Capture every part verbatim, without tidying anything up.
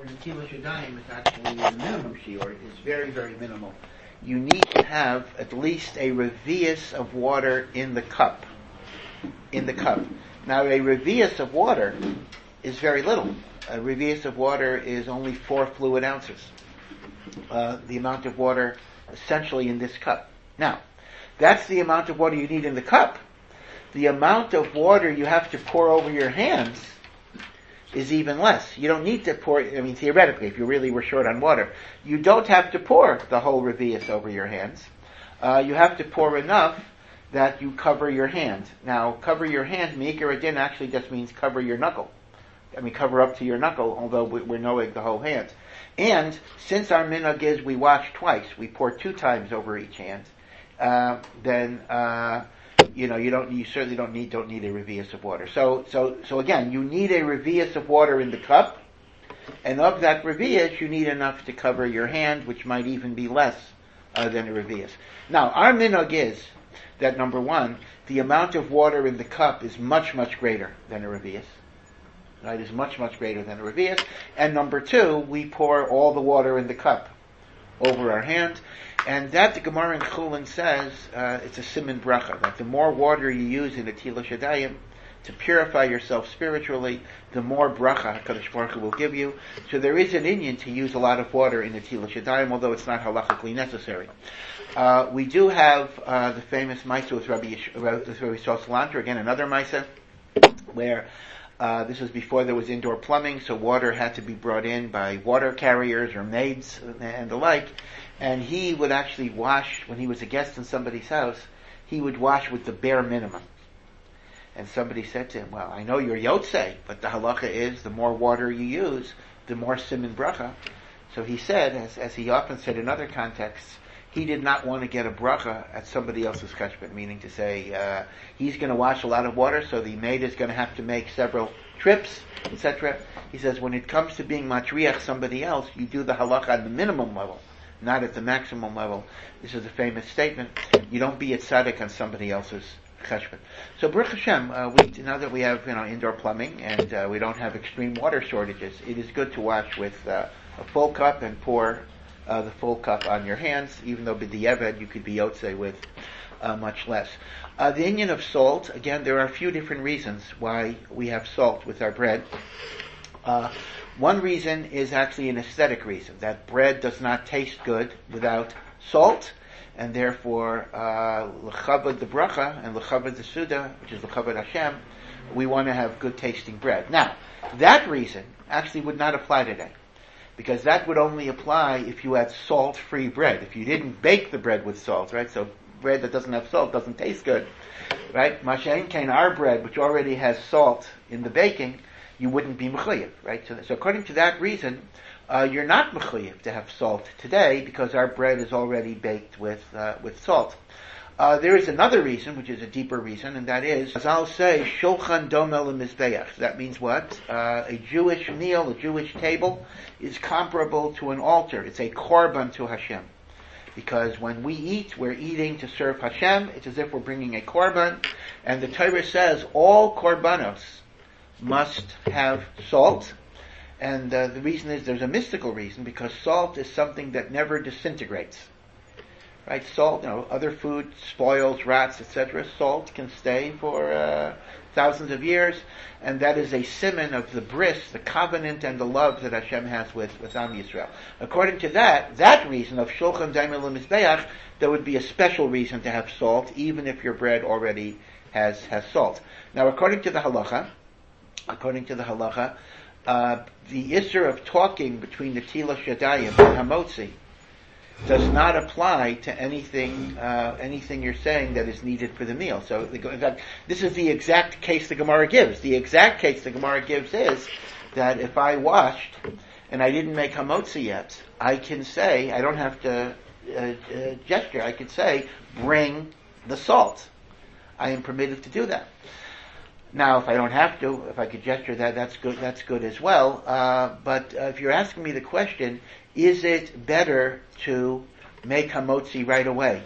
for Netilas Yadayim is actually the minimum shiur. It's very, very minimal. You need to have at least a revius of water in the cup. In the cup. Now, a revius of water is very little. A revius of water is only four fluid ounces. Uh, the amount of water essentially in this cup. Now, that's the amount of water you need in the cup. The amount of water you have to pour over your hands is even less. You don't need to pour, I mean, theoretically, if you really were short on water, you don't have to pour the whole revius over your hands. Uh, you have to pour enough that you cover your hand. Now, cover your hand, Me'ikar Adin actually just means cover your knuckle. I mean, cover up to your knuckle, although we're knowing the whole hand. And, since our minhag is we wash twice, we pour two times over each hand, uh, then, uh, you know, you don't, you certainly don't need, don't need a revius of water. So, so, so again, you need a revius of water in the cup, and of that revius, you need enough to cover your hand, which might even be less, uh, than a revius. Now, our minhag is that number one, the amount of water in the cup is much, much greater than a revius. Right, is much, much greater than a revius. And number two, we pour all the water in the cup over our hand. And that the Gemara in Chulin says, uh, it's a siman bracha, that the more water you use in the Netilas Yadayim to purify yourself spiritually, the more bracha HaKadosh Baruch Hu will give you. So there is an inyan to use a lot of water in the Netilas Yadayim, although it's not halachically necessary. Uh, we do have uh, the famous Maisa with Rabbi Yisrael Salanter, again another Maisa, where Uh, this was before there was indoor plumbing, so water had to be brought in by water carriers or maids and the like. And he would actually wash, when he was a guest in somebody's house, he would wash with the bare minimum. And somebody said to him, well, I know you're yotzei, but the halacha is the more water you use, the more siman bracha. So he said, as, as he often said in other contexts, he did not want to get a bracha at somebody else's cheshbon, meaning to say, uh, he's going to wash a lot of water, so the maid is going to have to make several trips, et cetera. He says, when it comes to being matriach somebody else, you do the halacha at the minimum level, not at the maximum level. This is a famous statement. You don't be a tzaddik on somebody else's cheshbon. So, Baruch Hashem, uh, we, now that we have, you know, indoor plumbing and uh, we don't have extreme water shortages, it is good to wash with uh, a full cup and pour Uh, the full cup on your hands, even though b'diavad you could be yotzei with uh, much less. Uh, the inyan of salt, again, there are a few different reasons why we have salt with our bread. Uh, one reason is actually an aesthetic reason, that bread does not taste good without salt, and therefore, l'chavod the bracha and l'chavod the suda, which is l'chavod Hashem, we want to have good tasting bread. Now, that reason actually would not apply today, because that would only apply if you had salt-free bread. If you didn't bake the bread with salt, right? So bread that doesn't have salt doesn't taste good, right? Mashen kain, our bread, which already has salt in the baking, you wouldn't be mechuyev, right? So, so according to that reason, uh, you're not mechuyev to have salt today, because our bread is already baked with uh, with salt. Uh, there is another reason, which is a deeper reason, and that is, as I'll say, shulchan domel mizbeach. That means what? Uh, a Jewish meal, a Jewish table, is comparable to an altar. It's a korban to Hashem. Because when we eat, we're eating to serve Hashem. It's as if we're bringing a korban. And the Torah says all korbanos must have salt. And uh, the reason is, there's a mystical reason, because salt is something that never disintegrates. Right, salt, you know, other food spoils, rats, et cetera. Salt can stay for uh, thousands of years, and that is a siman of the bris, the covenant and the love that Hashem has with, with Am Yisrael. According to that, that reason of shulchan daimel mizbeach, there would be a special reason to have salt, even if your bread already has, has salt. Now, according to the halacha, according to the halacha, uh, the issur of talking between the Netilas Yadayim and Hamotzi does not apply to anything uh, anything you're saying that is needed for the meal. So, the, in fact, this is the exact case the Gemara gives. The exact case the Gemara gives is that if I washed and I didn't make hamotzi yet, I can say, I don't have to uh, uh, gesture, I could say, bring the salt. I am permitted to do that. Now, if I don't have to, if I could gesture that, that's good, that's good as well. Uh, but uh, if you're asking me the question, is it better to make hamotzi right away,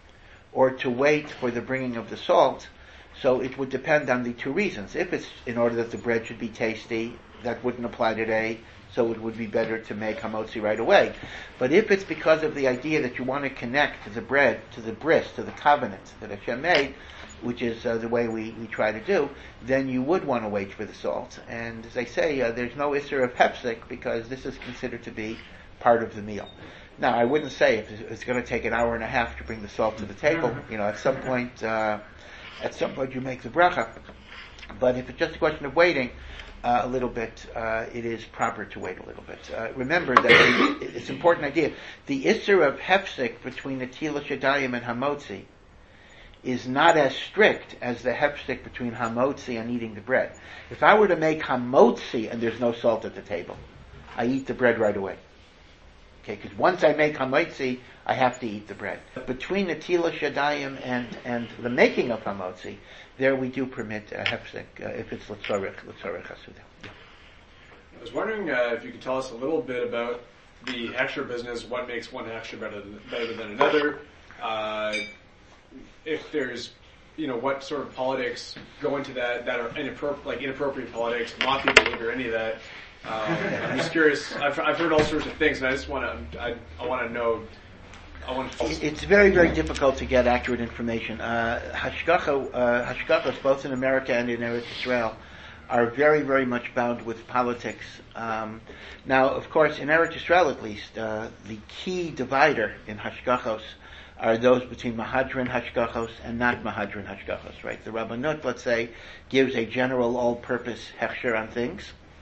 or to wait for the bringing of the salt? So it would depend on the two reasons. If it's in order that the bread should be tasty, that wouldn't apply today, so it would be better to make hamotzi right away. But if it's because of the idea that you want to connect to the bread, to the bris, to the covenant that Hashem made, which is uh, the way we, we try to do, then you would want to wait for the salt. And as I say, uh, there's no issur of hefsek because this is considered to be part of the meal. Now, I wouldn't say if it's going to take an hour and a half to bring the salt to the table. You know, at some point, uh, at some point you make the bracha. But if it's just a question of waiting uh, a little bit, uh, it is proper to wait a little bit. Uh, remember that the, it's an important idea. The issur of hefsek between the Netilas Yadayim and hamotzi is not as strict as the hefsek between hamotzi and eating the bread. If I were to make hamotzi and there's no salt at the table, I eat the bread right away. Okay, because once I make hamotzi, I have to eat the bread. Between the Netilas Yadayim and and the making of hamotzi, there we do permit a hefsek uh, if it's l'tzorech l'tzorech hasuda. Yeah. I was wondering uh, if you could tell us a little bit about the hechsher business. What makes one hechsher better than, better than another? Uh, if there's, you know, what sort of politics go into that that are inappropri- like inappropriate politics, mafia behavior, any of that. Um, I'm just curious. I've, I've heard all sorts of things, and I just want to. I, I want to know. I want to. It's very, very difficult to get accurate information. Uh, hashgacha, uh, hashgachas, both in America and in Eretz Israel, are very, very much bound with politics. Um, now, of course, in Eretz Israel at least, uh, the key divider in hashgachos are those between Mahadran Hashgachos and not Mahadran Hashgachos, right? The Rabbanut, let's say, gives a general all-purpose hechsher on things,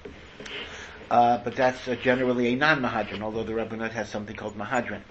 uh, but that's uh, generally a non-Mahadran, although the Rabbanut has something called Mahadran.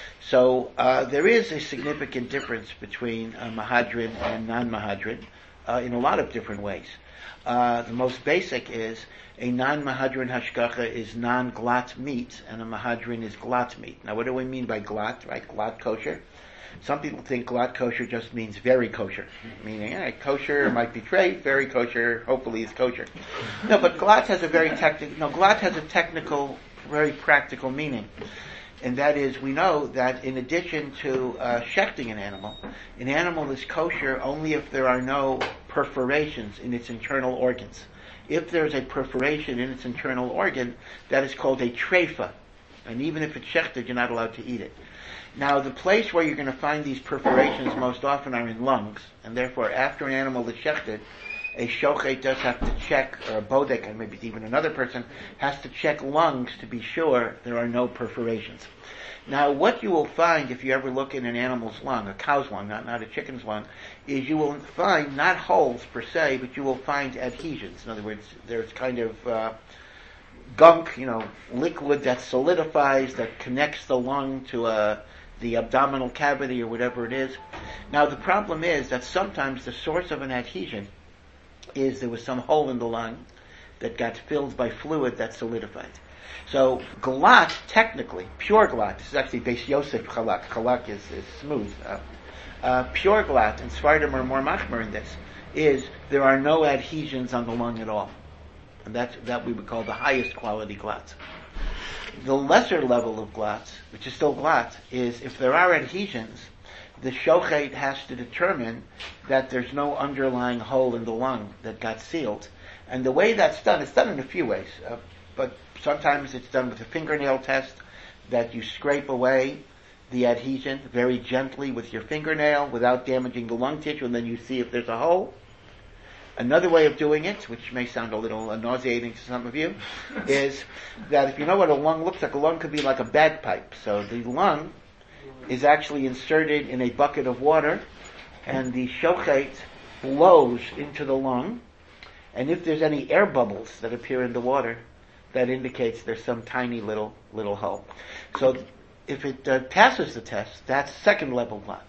So uh, there is a significant difference between uh, Mahadran and non-Mahadran uh, in a lot of different ways. Uh, the most basic is a non-Mahadran hashgacha is non-glat meat, and a Mahadran is glat meat. Now, what do we mean by glat, right? Glat kosher. Some people think glat kosher just means very kosher, meaning eh, kosher might be trade, very kosher, hopefully is kosher. No, but glat has a very technical, no, glat has a technical, very practical meaning. And that is, we know that in addition to uh, shechting an animal, an animal is kosher only if there are no perforations in its internal organs. If there's a perforation in its internal organ, that is called a treifa. And even if it's shechted, you're not allowed to eat it. Now, the place where you're going to find these perforations most often are in lungs, and therefore after an animal is shechted, a shochet does have to check, or a bodek, and maybe even another person, has to check lungs to be sure there are no perforations. Now, what you will find if you ever look in an animal's lung, a cow's lung, not, not a chicken's lung, is you will find not holes per se, but you will find adhesions. In other words, there's kind of uh, gunk, you know, liquid that solidifies, that connects the lung to a the abdominal cavity or whatever it is. Now, the problem is that sometimes the source of an adhesion is there was some hole in the lung that got filled by fluid that solidified. So, galat, technically, pure galat, this is actually Beis Yosef chalak, chalak is, is smooth, uh, uh, pure galat, and Sfardim are more machmer in this, is there are no adhesions on the lung at all. And that's, that we would call the highest quality glat. The lesser level of glat, which is still glat, is if there are adhesions, the shochet has to determine that there's no underlying hole in the lung that got sealed. And the way that's done, it's done in a few ways, uh, but sometimes it's done with a fingernail test, that you scrape away the adhesion very gently with your fingernail without damaging the lung tissue, and then you see if there's a hole. Another way of doing it, which may sound a little nauseating to some of you, is that if you know what a lung looks like, a lung could be like a bagpipe. So the lung is actually inserted in a bucket of water, and the shochet blows into the lung, and if there's any air bubbles that appear in the water, that indicates there's some tiny little little hole. So if it uh, passes the test, that's second level glat.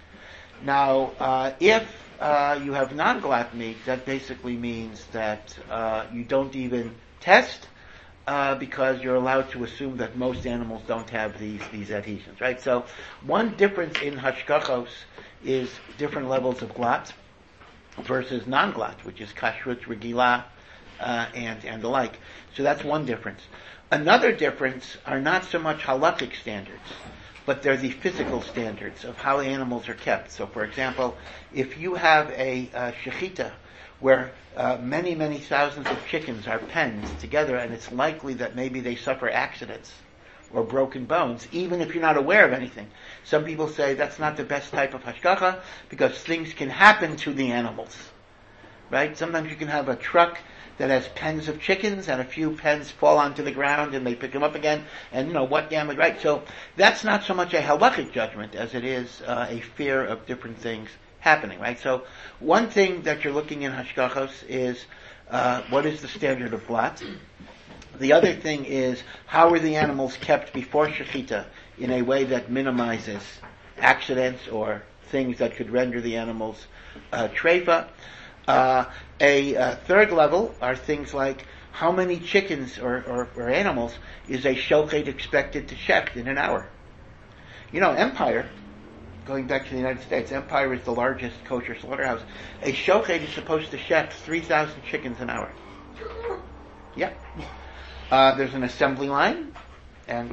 Now, uh, if uh, you have non-glat meat, that basically means that uh, you don't even test, uh, because you're allowed to assume that most animals don't have these these adhesions, right? So one difference in hashgachos is different levels of glat versus non-glat, which is kashrut, regila, uh, and and the like. So that's one difference. Another difference are not so much halakhic standards, but they're the physical standards of how animals are kept. So, for example, if you have a uh, shechita where uh, many, many thousands of chickens are penned together, and it's likely that maybe they suffer accidents or broken bones, even if you're not aware of anything. Some people say that's not the best type of hashgacha because things can happen to the animals, right? Sometimes you can have a truck that has pens of chickens and a few pens fall onto the ground and they pick them up again, and you know what damage, right? So that's not so much a halachic judgment as it is uh, a fear of different things happening, right? So one thing that you're looking in hashgachos is uh, what is the standard of blat? The other thing is how are the animals kept before shechita in a way that minimizes accidents or things that could render the animals uh, treifa. Uh, a uh, third level are things like how many chickens or, or, or animals is a shochet expected to shecht in an hour. You know, Empire, going back to the United States, Empire is the largest kosher slaughterhouse. A shochet is supposed to shecht three thousand chickens an hour. Yeah. Uh, there's an assembly line, and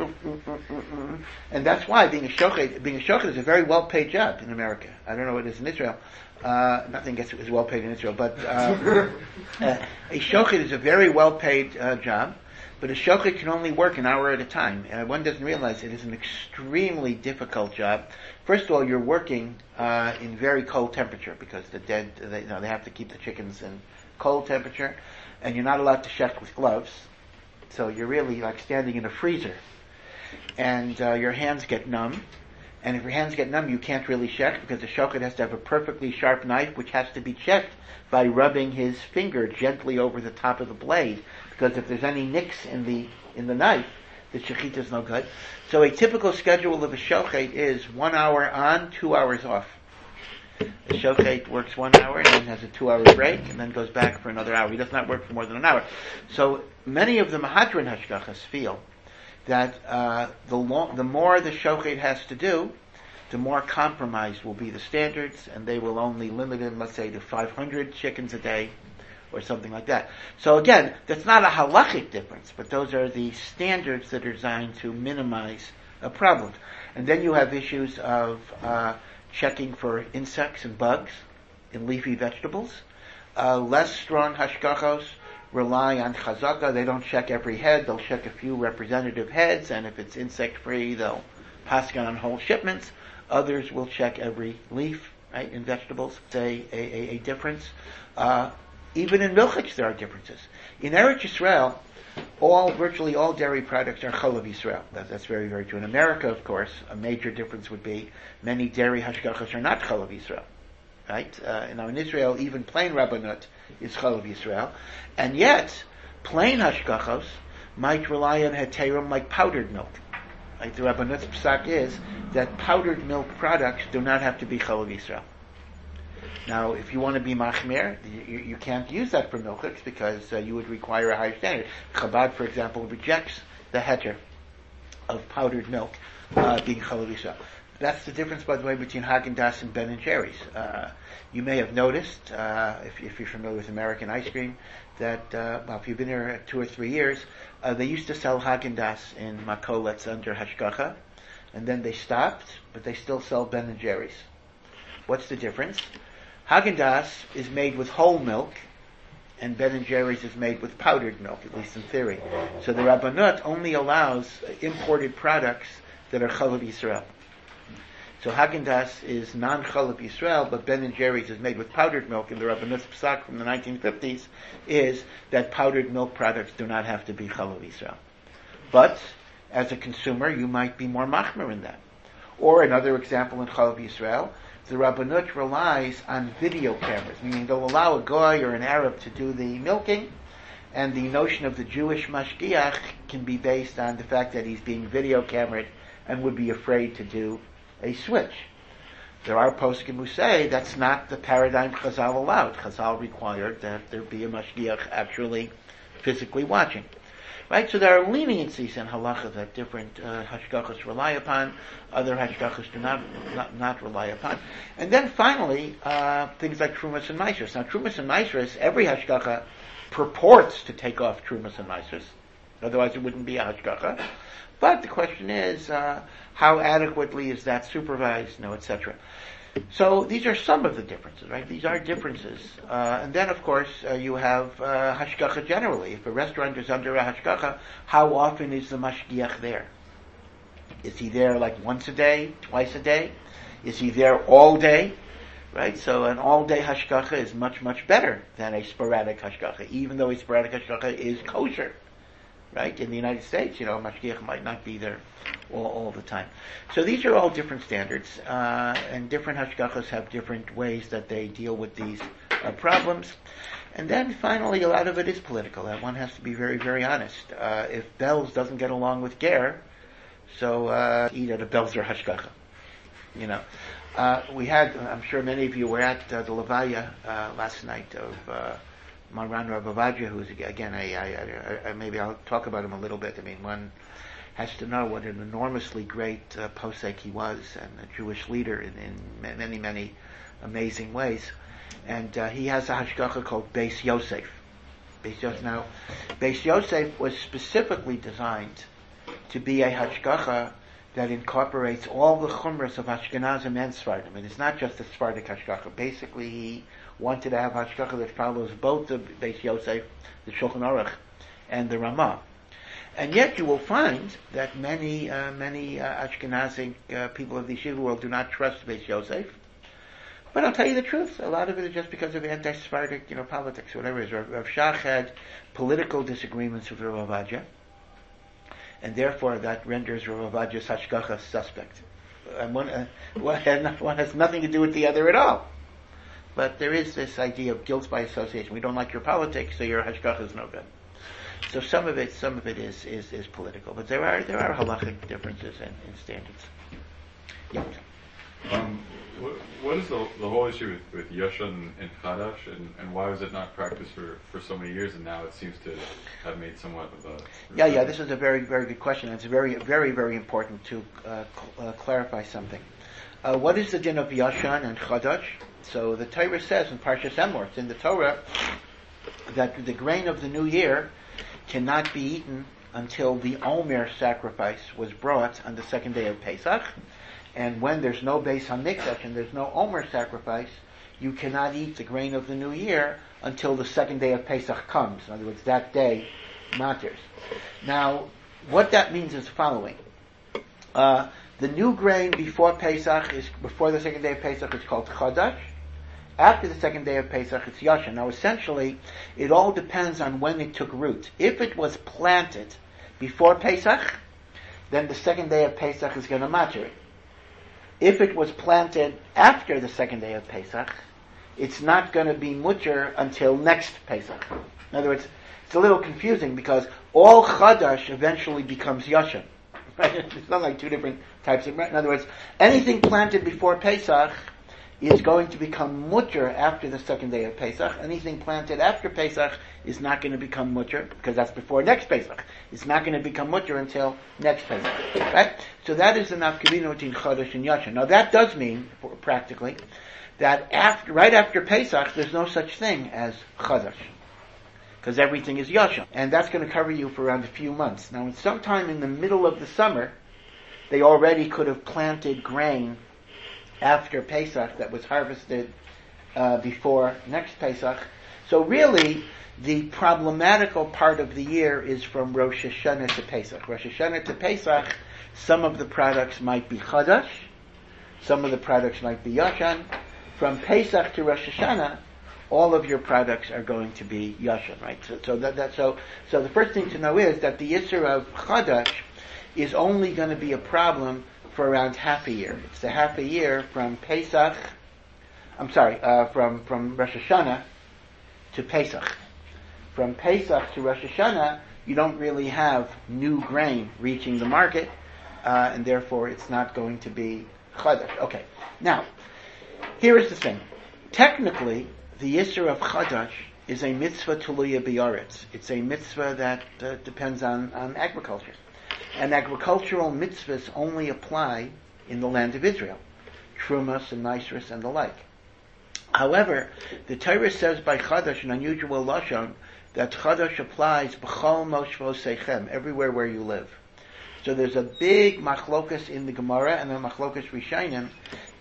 and that's why being a shochet, being a shochet is a very well-paid job in America. I don't know what it is in Israel. Uh, nothing gets as well paid in Israel, but uh, uh, a shochet is a very well-paid uh, job. But a shochet can only work an hour at a time, and one doesn't realize it is an extremely difficult job. First of all, you're working uh, in very cold temperature because the dead, they, you know, they have to keep the chickens in cold temperature, and you're not allowed to shecht with gloves. So you're really like standing in a freezer, and uh, your hands get numb. And if your hands get numb, you can't really shecht because the shochet has to have a perfectly sharp knife, which has to be checked by rubbing his finger gently over the top of the blade. Because if there's any nicks in the in the knife, the shechita is no good. So a typical schedule of a shochet is one hour on, two hours off. The shochet works one hour and then has a two-hour break and then goes back for another hour. He does not work for more than an hour. So many of the Mahadran Hashgachas feel that uh, the long, the more the shochet has to do, the more compromised will be the standards, and they will only limit him, let's say, to five hundred chickens a day or something like that. So again, that's not a halachic difference, but those are the standards that are designed to minimize a problem. And then you have issues of uh, checking for insects and bugs in leafy vegetables. Uh, less strong hashgachos rely on chazaka. They don't check every head. They'll check a few representative heads, and if it's insect-free, they'll paskin on whole shipments. Others will check every leaf, right, in vegetables. It's a, a, a difference. Uh, even in milchich there are differences. In Eretz Yisrael, all, virtually all dairy products are chalav Yisrael. That, that's very, very true. In America, of course, a major difference would be many dairy hashgachas are not chalav Yisrael. Right? Uh, now in Israel, even plain rabbanut is chalav Yisrael. And yet, plain hashgachos might rely on heterim like powdered milk. Like the rabbanut's psak is that powdered milk products do not have to be chalav Yisrael. Now, if you want to be machmir, you, you can't use that for milchiks because uh, you would require a higher standard. Chabad, for example, rejects the heter of powdered milk uh, being chalav Yisrael. That's the difference, by the way, between Haagen-Dazs and Ben and Jerry's. Uh, you may have noticed, uh, if, if you're familiar with American ice cream, that, uh, well, if you've been here two or three years, uh, they used to sell Haagen-Dazs in makolets under hashgacha, and then they stopped, but they still sell Ben and Jerry's. What's the difference? Haagen-Dazs is made with whole milk, and Ben and Jerry's is made with powdered milk, at least in theory. So the Rabbanut only allows imported products that are chalav Yisrael. So Haagen-Dazs is non-chalav Yisrael, but Ben and Jerry's is made with powdered milk, and the Rabbanut's psak from the nineteen fifties is that powdered milk products do not have to be chalav Yisrael. But, as a consumer, you might be more machmer in that. Or another example in chalav Yisrael, the Rabbanut relies on video cameras, meaning they'll allow a goy or an Arab to do the milking, and the notion of the Jewish mashgiach can be based on the fact that he's being video camered and would be afraid to do a switch. There are poskim who say that's not the paradigm Chazal allowed. Chazal required that there be a mashgiach actually physically watching. Right? So there are leniencies in halacha that different uh, hashgachas rely upon, other hashgachas do not, not not rely upon. And then finally, uh, things like trumas and maasros. Now trumas and maasros, every hashgacha purports to take off trumas and maasros. Otherwise it wouldn't be a hashgacha. But the question is, uh, how adequately is that supervised, no, et cetera. So these are some of the differences, right? These are differences. Uh, and then, of course, uh, you have uh, hashgacha generally. If a restaurant is under a hashgacha, how often is the mashgiach there? Is he there like once a day, twice a day? Is he there all day? Right? So an all-day hashgacha is much, much better than a sporadic hashgacha, even though a sporadic hashgacha is kosher. Right? In the United States, you know, mashgiach might not be there all, all the time. So these are all different standards, uh, and different hashgachas have different ways that they deal with these uh, problems. And then finally, a lot of it is political. And one has to be very, very honest. Uh, if Belz doesn't get along with Ger, so uh, eat at a Belzer hashgacha. You know, uh, we had. I'm sure many of you were at uh, the Levaya uh, last night of uh, Maran Rav Ovadia, who's again, I, I, I, maybe I'll talk about him a little bit. I mean, one has to know what an enormously great uh, posek he was, and a Jewish leader in, in many, many amazing ways. And uh, he has a hashgacha called Beis Yosef. Beis Yosef. Now, Beis Yosef was specifically designed to be a hashgacha that incorporates all the chumras of Ashkenazim and Sfardim. And it's not just a Sephardic hashgacha. Basically, he wanted to have hashgacha that follows both the Beis Yosef, the Shulchan Aruch, and the Ramah. And yet you will find that many, uh, many uh, Ashkenazic uh, people of the yeshiva world do not trust Beis Yosef. But I'll tell you the truth, a lot of it is just because of anti-Sephardic, you know, politics, whatever it is. Rav, Rav Shach had political disagreements with Rav Ovadia, and therefore that renders Rav Ovadia's hashgacha suspect. And one, uh, one, one has nothing to do with the other at all. But there is this idea of guilt by association. We don't like your politics, so your hashgacha is no good. So some of it, some of it is, is, is political. But there are there are halachic differences in, in standards. Yeah. Um, what, what is the, the whole issue with, with Yashan and Chadash, and, and why was it not practiced for, for so many years, and now it seems to have made somewhat of a... Yeah, yeah, this is a very, very good question. It's very, very, very important to uh, cl- uh, clarify something. Uh, what is the din of Yashan and Chadash? So the Torah says in Parshas Emor, it's in the Torah, that the grain of the new year cannot be eaten until the Omer sacrifice was brought on the second day of Pesach. And when there's no Beis HaMikdash and there's no Omer sacrifice, you cannot eat the grain of the new year until the second day of Pesach comes. In other words, that day matters. Now, what that means is the following. Uh, the new grain before Pesach is, before the second day of Pesach is called Chadash. After the second day of Pesach, it's Yashan. Now, essentially, it all depends on when it took root. If it was planted before Pesach, then the second day of Pesach is going to matter. If it was planted after the second day of Pesach, it's not going to be mutter until next Pesach. In other words, it's a little confusing because all Chadash eventually becomes Yashan. Right? It's not like two different types of... In other words, anything planted before Pesach is going to become mutter after the second day of Pesach. Anything planted after Pesach is not going to become mutter because that's before next Pesach. It's not going to become mutter until next Pesach. Right? So that is the nafkamina between Chodesh and Yashan. Now that does mean, practically, that after, right after Pesach, there's no such thing as Chodesh. Because everything is Yashan. And that's going to cover you for around a few months. Now, sometime in the middle of the summer, they already could have planted grain after Pesach that was harvested uh, before next Pesach. So really, the problematical part of the year is from Rosh Hashanah to Pesach. Rosh Hashanah to Pesach, some of the products might be Chadash, some of the products might be Yashan. From Pesach to Rosh Hashanah, all of your products are going to be Yashan, right? So, so that, that so so the first thing to know is that the Yisur of Chadash is only going to be a problem for around half a year. It's a half a year from Pesach, I'm sorry, uh, from, from Rosh Hashanah to Pesach. From Pesach to Rosh Hashanah, you don't really have new grain reaching the market, uh, and therefore it's not going to be Chadash. Okay, now, here is the thing. Technically, the Yisur of Chadash is a mitzvah tuluya b'yaretz. It's a mitzvah that uh, depends on, on agriculture. And agricultural mitzvahs only apply in the land of Israel. Trumas and Nisros and the like. However, the Torah says by Chadash, an unusual lashon, that Chadash applies b'chol moshvo seichem, everywhere where you live. So there's a big machlokas in the Gemara and a machlokas Rishonim.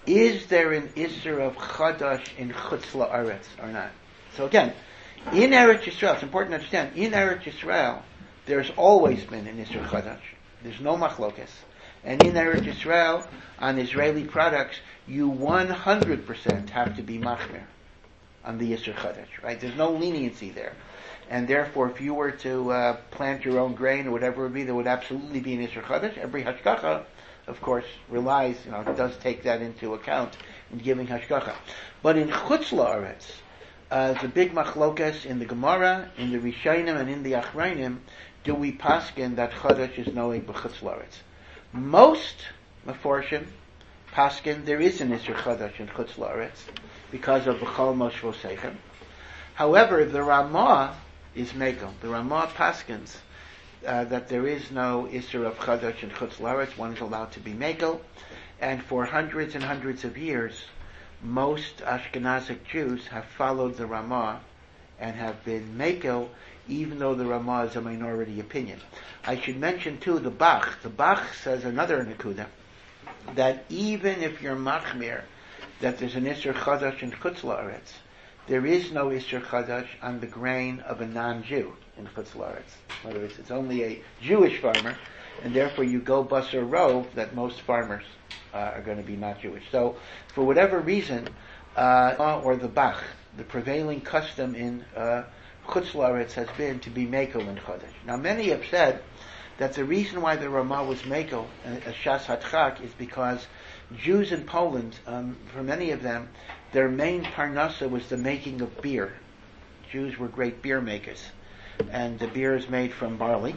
is there an Isser of Chadash in Chutz La'aretz or not? So again, in Eretz Yisrael, it's important to understand, in Eretz Yisrael, there's always been an Isser Chadash. There's no machlokes. And in Eretz Yisrael, on Israeli products, you one hundred percent have to be machmir on the Yisr Chadash, right? There's no leniency there. And therefore, if you were to uh, plant your own grain or whatever it would be, there would absolutely be an Yisr Chadash. Every hashgacha, of course, relies, you know, it does take that into account in giving hashgacha. But in Chutz La'aretz, uh, there's a big machlokas in the Gemara, in the Rishonim, and in the Achrayim, do we paskin that Chadash is knowing b'Chutz La'aretz. Most Meforshim paskin, there is an Isser Chadash in Chutz La'aretz because of B'chol Moshvo Seichem. However, the Ramah is Mekel. The Ramah paskins uh, that there is no Isser of Chadash in Chutz La'aretz. One is allowed to be Mekel. And for hundreds and hundreds of years, most Ashkenazic Jews have followed the Ramah and have been Mekel, even though the Ramah is a minority opinion. I should mention too the Bach. The Bach says another Nakuda, that even if you're Machmir, that there's an Isser Chadash in Chutz La'aretz, there is no Isser Chadash on the grain of a non-Jew in Chutz La'aretz. In other words, it's only a Jewish farmer, and therefore you go Basar Rov that most farmers uh, are going to be not Jewish. So, for whatever reason, uh, or the Bach, the prevailing custom in uh, Chutz La'aretz has been to be Mekel in Chadash. Now, many have said that the reason why the Ramah was Mekel, uh, Shas Hatchak, is because Jews in Poland, um, for many of them, their main parnasa was the making of beer. Jews were great beer makers. And the beer is made from barley.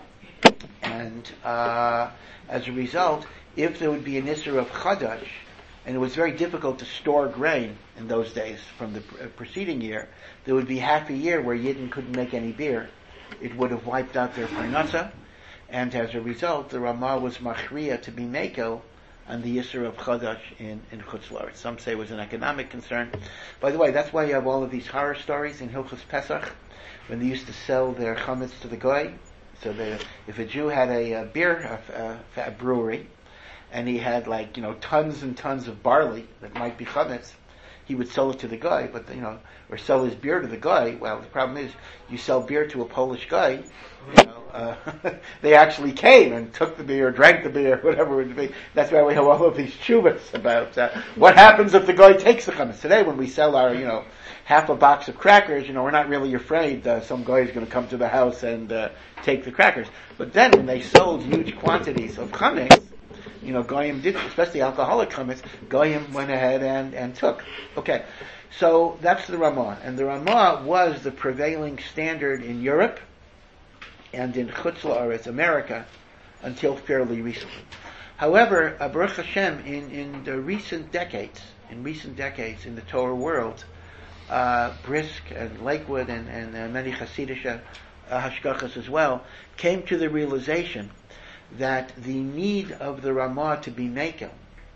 And uh, as a result, if there would be an Isser of Chadash, and it was very difficult to store grain in those days from the pr- preceding year, there would be half a year where Yidden couldn't make any beer. It would have wiped out their parnasa, and as a result, the Ramah was machriya to be mekel on the Yisr of Chadash in, in Chutz La'aretz. Some say it was an economic concern. By the way, that's why you have all of these horror stories in Hilchos Pesach, when they used to sell their chametz to the goy. So they, if a Jew had a, a beer, a, a, a brewery, and he had like, you know, tons and tons of barley that might be chametz, he would sell it to the guy, but, you know, or sell his beer to the guy. Well, the problem is, you sell beer to a Polish guy, you know, uh, they actually came and took the beer, drank the beer, whatever it would be. That's why we have all of these tshuvas about uh, what happens if the guy takes the chametz. Today, when we sell our, you know, half a box of crackers, you know, we're not really afraid uh, some guy is going to come to the house and uh, take the crackers. But then, when they sold huge quantities of chametz, you know, Goyim did, especially alcoholic chametz, Goyim went ahead and, and took. Okay, so that's the Ramah. And the Ramah was the prevailing standard in Europe and in Chutz La'aretz, America, until fairly recently. However, uh, Baruch Hashem, in, in the recent decades, in recent decades in the Torah world, uh, Brisk and Lakewood and, and uh, many Hasidic uh, hashgachas as well, came to the realization that the need of the Ramah to be mekel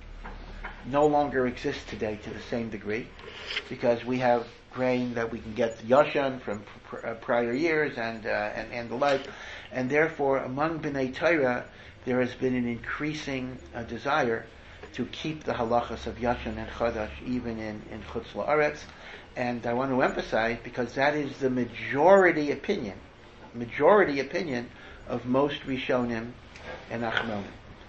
no longer exists today to the same degree, because we have grain that we can get yashan from pr- uh, prior years and, uh, and and the like, and therefore among Bnei Torah there has been an increasing uh, desire to keep the halachas of yashan and chadash even in in Chutz La'aretz, and I want to emphasize because that is the majority opinion, majority opinion of most Rishonim and Achronim.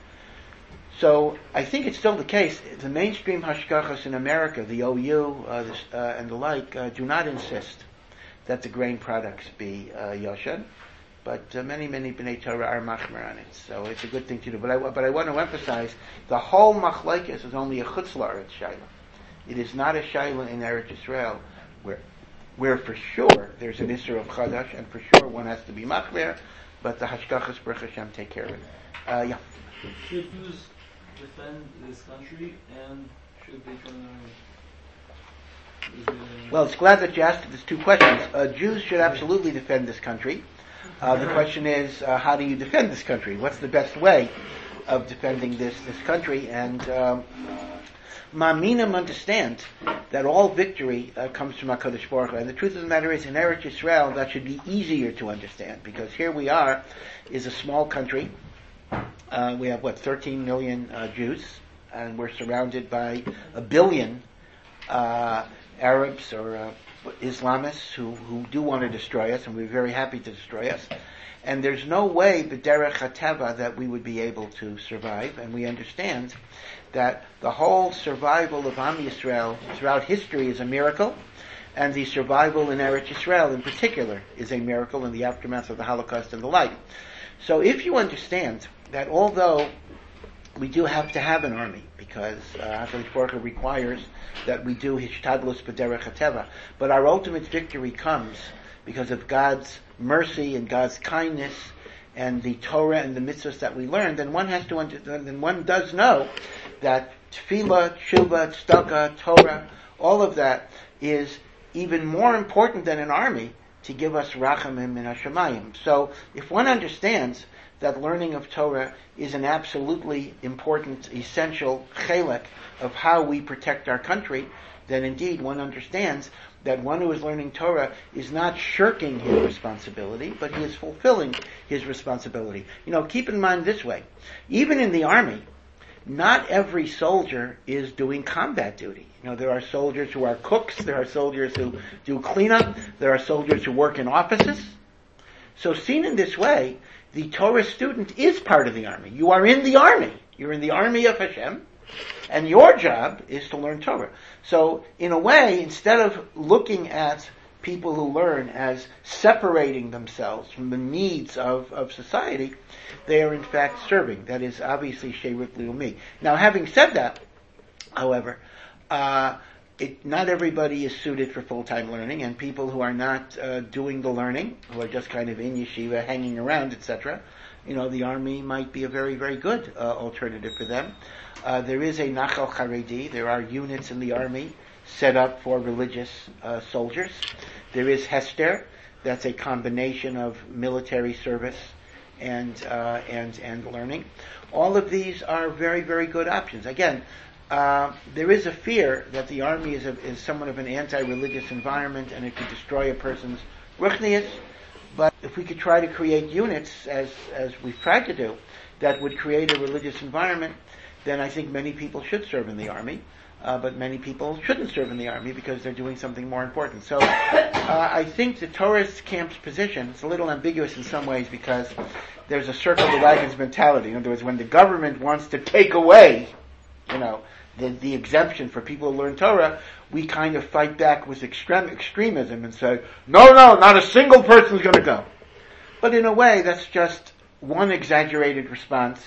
So I think it's still the case. The mainstream hashgachas in America, the O U uh, this, uh, and the like, uh, do not insist that the grain products be uh, yashan, but uh, many, many Bnei Torah are machmer on it. So it's a good thing to do. But I, but I want to emphasize the whole machlekes is only a Chutz La'aretz shayla. It is not a shayla in Eretz Yisrael, where where for sure there's an Isser of Chadash, and for sure one has to be machmer, but the hashgachas Baruch Hashem take care of it. Uh, yeah. Should Jews defend this country, and should they turn their... Well, it's glad that you asked these two questions. Uh, Jews should absolutely defend this country. Uh, the question is, uh, how do you defend this country? What's the best way of defending this, this country? And um, Ma'aminim understand that all victory uh, comes from HaKadosh Baruch Hu. And the truth of the matter is, in Eretz Yisrael, that should be easier to understand, because here we are, is a small country. Uh, we have, what, thirteen million uh, Jews, and we're surrounded by a billion uh, Arabs or uh, Islamists who, who do want to destroy us, and we're very happy to destroy us. And there's no way, b'derech hateva, that we would be able to survive. And we understand that the whole survival of Am Yisrael throughout history is a miracle, and the survival in Eretz Yisrael in particular is a miracle in the aftermath of the Holocaust and the like. So if you understand that although we do have to have an army, because uh, HaKadosh Baruch Hu requires that we do hishtadlus b'derech hateva, but our ultimate victory comes because of God's mercy and God's kindness and the Torah and the mitzvahs that we learn, then one has to understand, then one does know that tefillah, tshuva, tzedakah, Torah, all of that is even more important than an army to give us rachamim min hashamayim. So if one understands that learning of Torah is an absolutely important, essential chelek of how we protect our country, then indeed one understands that one who is learning Torah is not shirking his responsibility, but he is fulfilling his responsibility. You know, keep in mind this way, even in the army, not every soldier is doing combat duty. You know, there are soldiers who are cooks, there are soldiers who do cleanup, there are soldiers who work in offices. So seen in this way, the Torah student is part of the army. You are in the army. You're in the army of Hashem, and your job is to learn Torah. So, in a way, instead of looking at people who learn as separating themselves from the needs of, of society, they are in fact serving. That is obviously Sheirut Leumi. Now, having said that, however, uh, it, not everybody is suited for full-time learning, and people who are not uh, doing the learning, who are just kind of in yeshiva, hanging around, et cetera, you know, the army might be a very, very good uh, alternative for them. Uh, there is a Nachal Haredi. There are units in the army set up for religious uh, soldiers. There is Hester. That's a combination of military service and uh, and and learning. All of these are very, very good options. Again, uh, there is a fear that the army is, a, is somewhat of an anti-religious environment, and it could destroy a person's ruchnius. But if we could try to create units, as as we've tried to do, that would create a religious environment, then I think many people should serve in the army. Uh, but many people shouldn't serve in the army because they're doing something more important. So uh, I think the Torah's camp's position is a little ambiguous in some ways because there's a circle the wagons mentality. In other words, when the government wants to take away, you know, the, the exemption for people who learn Torah, we kind of fight back with extreme extremism and say, no, no, not a single person is going to go. But in a way, that's just one exaggerated response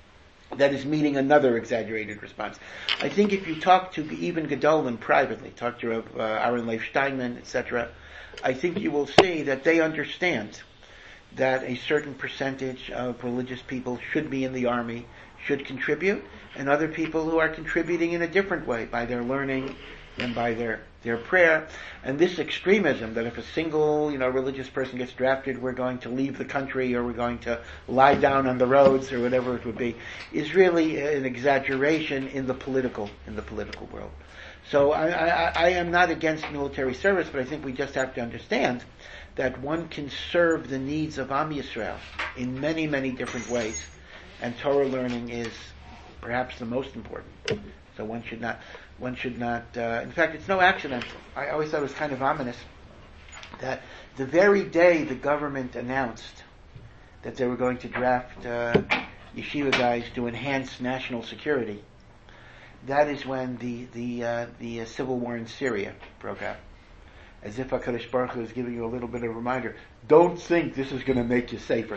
that is meeting another exaggerated response. I think if you talk to even Gedolim privately, talk to uh, Aaron Leif Steinman, et cetera, I think you will see that they understand that a certain percentage of religious people should be in the army, should contribute, and other people who are contributing in a different way, by their learning and by their, their prayer. And this extremism, that if a single, you know, religious person gets drafted, we're going to leave the country or we're going to lie down on the roads or whatever it would be, is really an exaggeration in the political, in the political world. So I, I, I am not against military service, but I think we just have to understand that one can serve the needs of Am Yisrael in many, many different ways, and Torah learning is perhaps the most important. So one should not, one should not, uh, in fact, it's no accident. I always thought it was kind of ominous that the very day the government announced that they were going to draft uh, yeshiva guys to enhance national security, that is when the the uh, the uh, civil war in Syria broke out. As if HaKadosh Baruch Hu is giving you a little bit of a reminder. Don't think this is going to make you safer.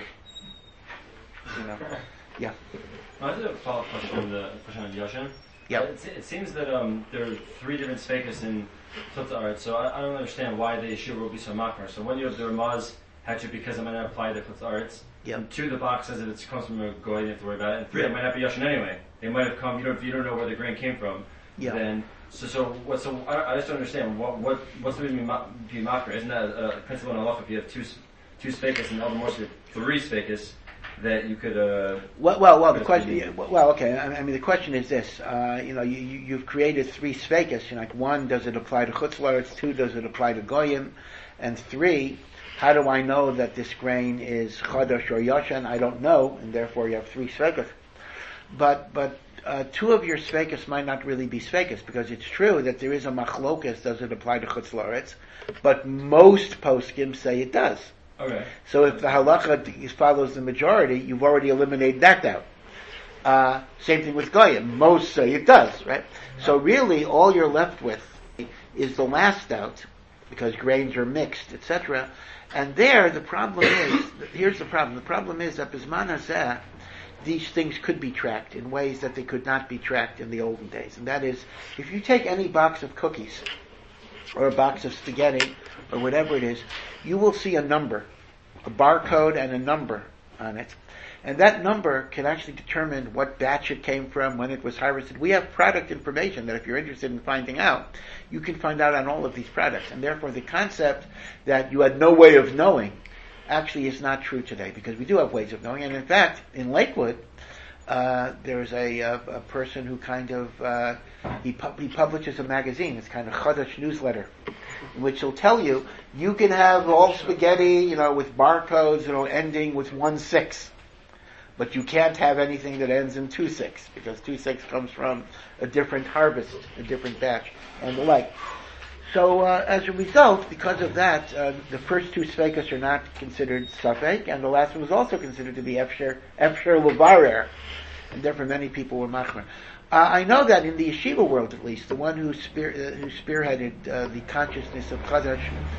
You know, yeah. I have a follow-up question on the question on Yoshin. Yeah. Uh, it, it seems that um, there are three different speakers in Chutz La'aretz, so I, I don't understand why the yeshiva will be so makar. So when you have the Ramaz, actually because it might not apply to Chutz La'aretz. Yep. And two, the box says that it comes from a goy, you have to worry about it. And three, it might not be Yoshin anyway. They might have come. You don't. You don't know where the grain came from. Yeah. Then so so what? So I, I just don't understand what what what's the reason to be makar? Isn't that a, a principle in halacha? If you have two two speakers and other more three speakers, that you could. Uh, well, well, well. The question. Yeah, well, okay. I mean, the question is this. Uh, you know, you, you, you've created three sveikas. You know, like one, does it apply to Chutz La'aretz? Two, does it apply to goyim? And three, how do I know that this grain is chadash or yashan? I don't know, and therefore you have three sveikas. But but uh, two of your sveikas might not really be sveikas, because it's true that there is a machlokas, does it apply to chutz la'aretz, but most poskim say it does. Okay. So if the halacha follows the majority, you've already eliminated that doubt. Uh, same thing with goyim. Most say it does, right? So really, all you're left with is the last doubt, because grains are mixed, et cetera. And there, the problem is, here's the problem. The problem is that Bisman Hazeh, these things could be tracked in ways that they could not be tracked in the olden days. And that is, if you take any box of cookies, or a box of spaghetti, or whatever it is, you will see a number, a barcode and a number on it. And that number can actually determine what batch it came from, when it was harvested. We have product information that if you're interested in finding out, you can find out on all of these products. And therefore the concept that you had no way of knowing actually is not true today, because we do have ways of knowing. And in fact, in Lakewood, uh, there's a, a, a person who kind of, uh, he, pu- he publishes a magazine. It's kind of Chodesh newsletter, in which he'll tell you, you can have all spaghetti, you know, with barcodes, you know, ending with one six. But you can't have anything that ends in two six, because two six comes from a different harvest, a different batch, and the like. So, uh, as a result, because of that, uh, the first two sveikas are not considered safek, and the last one was also considered to be efsher, efsher levarer, and therefore many people were machmer. Uh, I know that in the yeshiva world, at least, the one who, spear, uh, who spearheaded uh, the consciousness of Chadash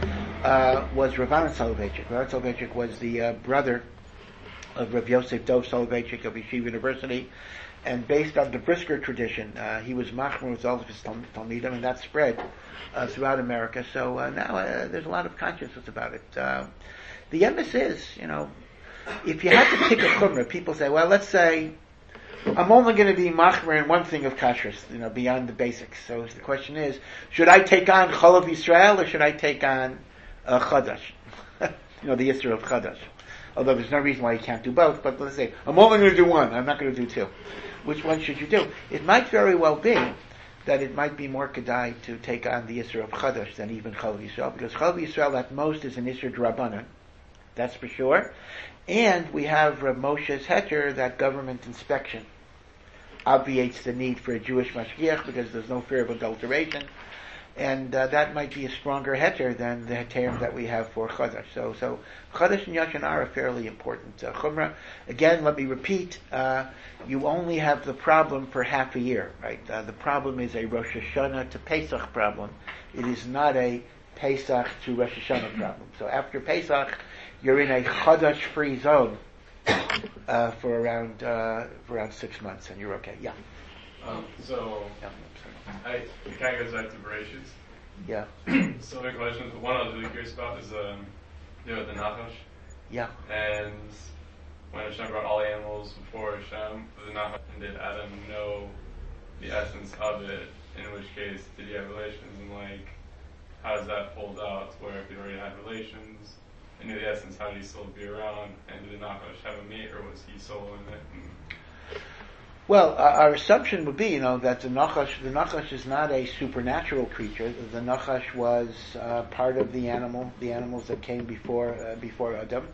uh, was Rav Aaron Soloveitchik. Rav Aaron Soloveitchik was the uh, brother of Rav Yosef Dov Soloveitchik of Yeshiva University, and based on the Brisker tradition, uh, he was machmer with all of his tal- talmidim, and that spread uh, throughout America. So uh, now uh, there's a lot of consciousness about it. Uh, the emes is, you know, if you had to pick a chumrah, people say, well, let's say I'm only going to be machmer in one thing of kashrus, you know, beyond the basics. So the question is, should I take on Cholav Yisrael or should I take on uh, Chadash? You know, the Yisrael of Chadash. Although there's no reason why you can't do both, but let's say, I'm only going to do one, I'm not going to do two. Which one should you do? It might very well be that it might be more kedai to take on the Yisra of Chadash than even Chalav Yisrael, because Chalav Yisrael at most is an Yisra Drabanan, that's for sure. And we have Rav Moshe's heter that government inspection obviates the need for a Jewish mashgiach because there's no fear of adulteration. And uh, that might be a stronger heter than the heterim that we have for Chadash. So, so Chadash and Yashan are a fairly important uh, chumrah. Again, let me repeat, uh, you only have the problem for half a year, right? Uh, the problem is a Rosh Hashanah to Pesach problem. It is not a Pesach to Rosh Hashanah problem. So after Pesach, you're in a Chadash-free zone uh, for around uh, for around six months, and you're okay. Yeah. Um, so, Yeah. I, it kind of goes back to Bereshit. Yeah. So the question, one I was really curious about is, um, you know, the Nachash. Yeah. And when Hashem brought all the animals before Hashem, the Nachash, and did Adam know the essence of it? In which case, did he have relations? And like, how does that fold out? Where if he already had relations and knew the essence, how did he still be around? And did the Nachash have a mate, or was he solo in it? And, Well, uh, our assumption would be, you know, that the Nachash, the Nachash is not a supernatural creature. The Nachash was uh, part of the animal, the animals that came before uh, before Adam,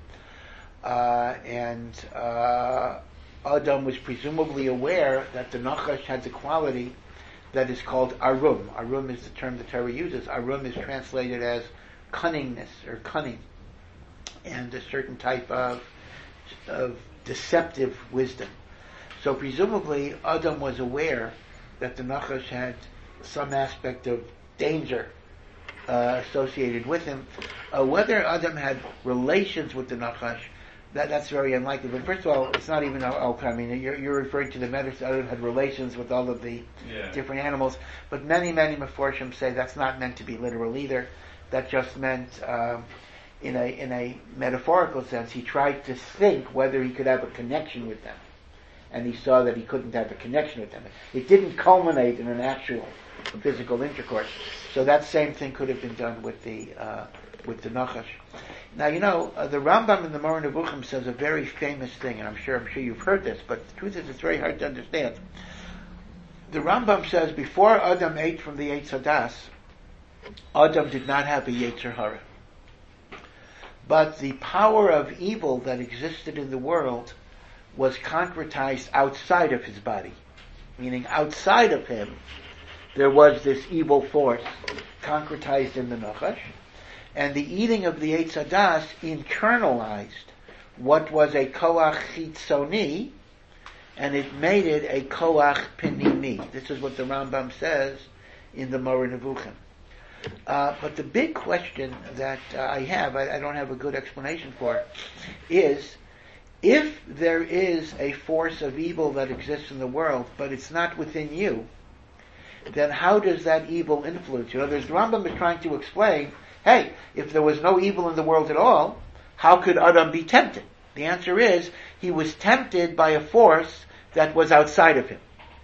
uh, and uh, Adam was presumably aware that the Nachash had the quality that is called arum. Arum is the term the Torah uses. Arum is translated as cunningness or cunning, and a certain type of of deceptive wisdom. So presumably, Adam was aware that the Nachash had some aspect of danger uh, associated with him. Uh, whether Adam had relations with the Nachash, that, that's very unlikely. But first of all, it's not even okay. I mean, you're, you're referring to the Medrash. Adam had relations with all of the yeah. different animals. But many, many Meforshim say that's not meant to be literal either. That just meant, um, in a in a metaphorical sense, he tried to think whether he could have a connection with them. And he saw that he couldn't have a connection with them. It didn't culminate in an actual physical intercourse. So that same thing could have been done with the uh, with the Nachash. Now, you know, uh, the Rambam in the Moreh Nevuchim says a very famous thing, and I'm sure I'm sure you've heard this, but the truth is it's very hard to understand. The Rambam says before Adam ate from the Eitz Hadas, Adam did not have a Yetzer Hara. But the power of evil that existed in the world was concretized outside of his body. meaning outside of him, there was this evil force concretized in the Nachash, and the eating of the Eitz Hadas internalized what was a koach chitzoni, and it made it a koach pinimi. This is what the Rambam says in the Moreh Nevuchim. Uh, but the big question that uh, I have, I, I don't have a good explanation for, is if there is a force of evil that exists in the world, but it's not within you, then how does that evil influence you? In other words, the Rambam is trying to explain, hey, if there was no evil in the world at all, how could Adam be tempted? The answer is, he was tempted by a force that was outside of him.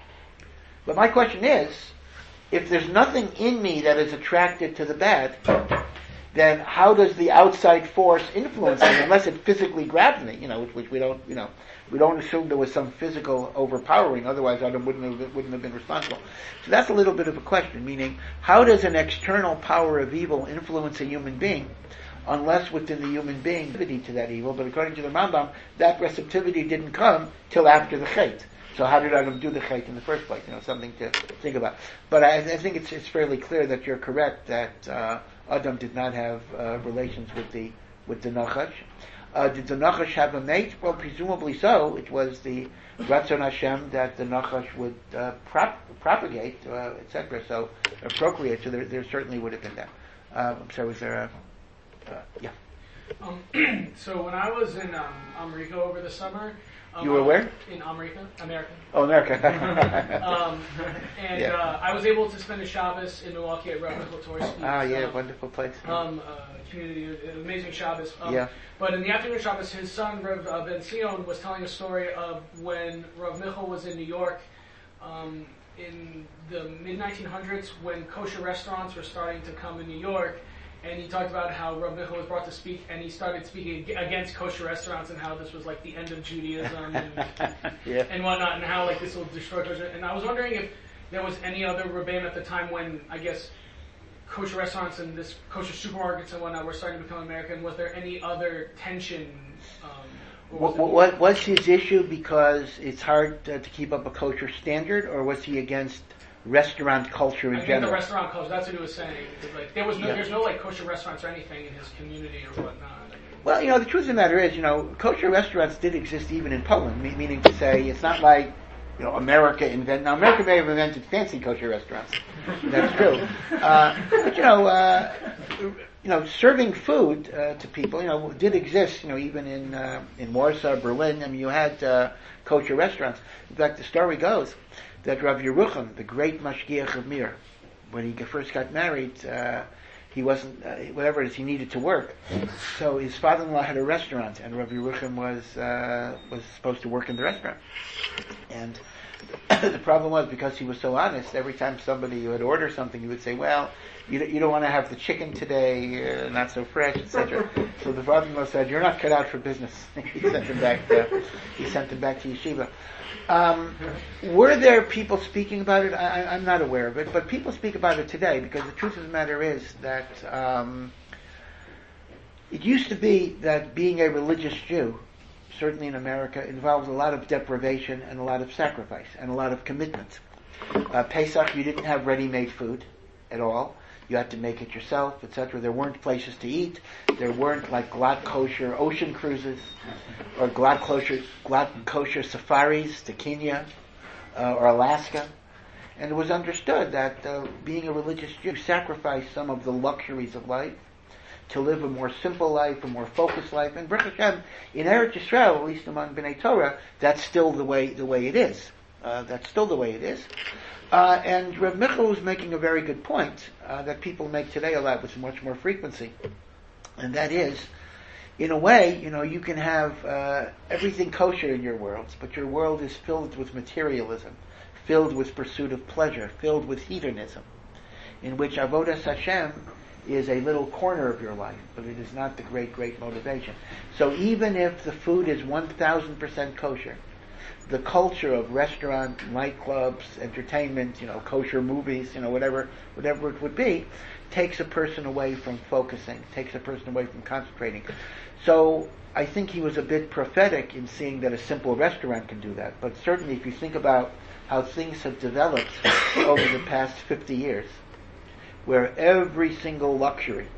But my question is, if there's nothing in me that is attracted to the bad, then how does the outside force influence me, unless it physically grabs me, you know, which, which we don't, you know, we don't assume there was some physical overpowering, otherwise Adam wouldn't have, wouldn't have been responsible. So that's a little bit of a question, meaning, how does an external power of evil influence a human being, unless within the human being, to that evil, but according to the Rambam, that receptivity didn't come till after the Chet. So how did Adam do the Chet in the first place? You know, something to think about. But I, I think it's, it's fairly clear that you're correct that uh, Adam did not have uh, relations with the with the Nachash. Uh, did the Nachash have a mate? Well, presumably so. It was the Ratzon Hashem that the Nachash would uh, prop, propagate, uh, et cetera. So uh, procreate. So there, there certainly would have been that. Uh, I'm sorry. Was there a uh, yeah? Um, so when I was in um, America over the summer. Um, You were where? In America, America. Oh, America. um, and Yeah. uh, I was able to spend a Shabbos in Milwaukee at Rav Michal Torah Speaks. Ah, yeah, um, wonderful place. Um, uh, community, uh, amazing Shabbos. Um, Yeah. But in the afternoon Shabbos, his son Rav uh, Ben Sion was telling a story of when Rav Michal was in New York um, in the mid nineteen hundreds, when kosher restaurants were starting to come in New York. And he talked about how Rav Michal was brought to speak, and he started speaking against kosher restaurants and how this was like the end of Judaism and, Yeah. and whatnot, and how like this will destroy kosher. And I was wondering if there was any other Rebbeim at the time when, I guess, kosher restaurants and this kosher supermarkets and whatnot were starting to become American. Was there any other tension? Um, or was What, it- what, what's his issue? Because it's hard uh, to keep up a kosher standard, or was he against restaurant culture in I think general? the restaurant culture. That's what he was saying. Because, like, there was no, Yeah. there's no like kosher restaurants or anything in his community or whatnot. I mean, Well, you know, the truth of the matter is, you know, kosher restaurants did exist even in Poland, me- meaning to say, it's not like, you know, America invented, now America may have invented fancy kosher restaurants. That's true. Uh, but, you know, uh, you know, serving food uh, to people, you know, did exist, you know, even in, uh, in Warsaw, Berlin. I mean, you had uh, kosher restaurants. In fact, the story goes that Rav Yerucham, the great mashgiach of Mir, when he first got married, uh, he wasn't, uh, whatever it is, he needed to work. So his father-in-law had a restaurant, and Rav Yerucham was, uh, was supposed to work in the restaurant. And the problem was, because he was so honest, every time somebody would order something, he would say, well, you don't, you don't want to have the chicken today, uh, not so fresh, et cetera. So the father-in-law said, you're not cut out for business. He sent him back to, he sent him back to yeshiva. Um, were there people speaking about it? I, I'm not aware of it, but people speak about it today, because the truth of the matter is that um, it used to be that being a religious Jew, certainly in America, involved a lot of deprivation and a lot of sacrifice and a lot of commitment. Uh, Pesach, you didn't have ready-made food at all. You had to make it yourself, et cetera. There weren't places to eat. There weren't like glad kosher ocean cruises or glad kosher, glad kosher safaris to Kenya uh, or Alaska. And it was understood that uh, being a religious Jew sacrificed some of the luxuries of life to live a more simple life, a more focused life. And Baruch Hashem, in Eretz Yisrael, at least among Bnei Torah, that's still the way the way it is. Uh, that's still the way it is. Uh, and Rav Michal was making a very good point uh, that people make today a lot with much more frequency. And that is, in a way, you know, you can have uh, everything kosher in your world, but your world is filled with materialism, filled with pursuit of pleasure, filled with hedonism, in which Avodas Hashem is a little corner of your life, but it is not the great, great motivation. So even if the food is one thousand percent kosher, the culture of restaurant, nightclubs, entertainment, you know, kosher movies, you know, whatever, whatever it would be, takes a person away from focusing, takes a person away from concentrating. So I think he was a bit prophetic in seeing that a simple restaurant can do that. But certainly if you think about how things have developed over the past fifty years, where every single luxury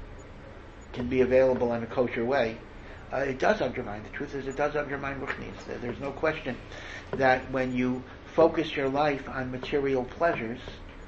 can be available in a kosher way, uh, it does undermine, the truth is it does undermine ruchnius. There's no question that when you focus your life on material pleasures,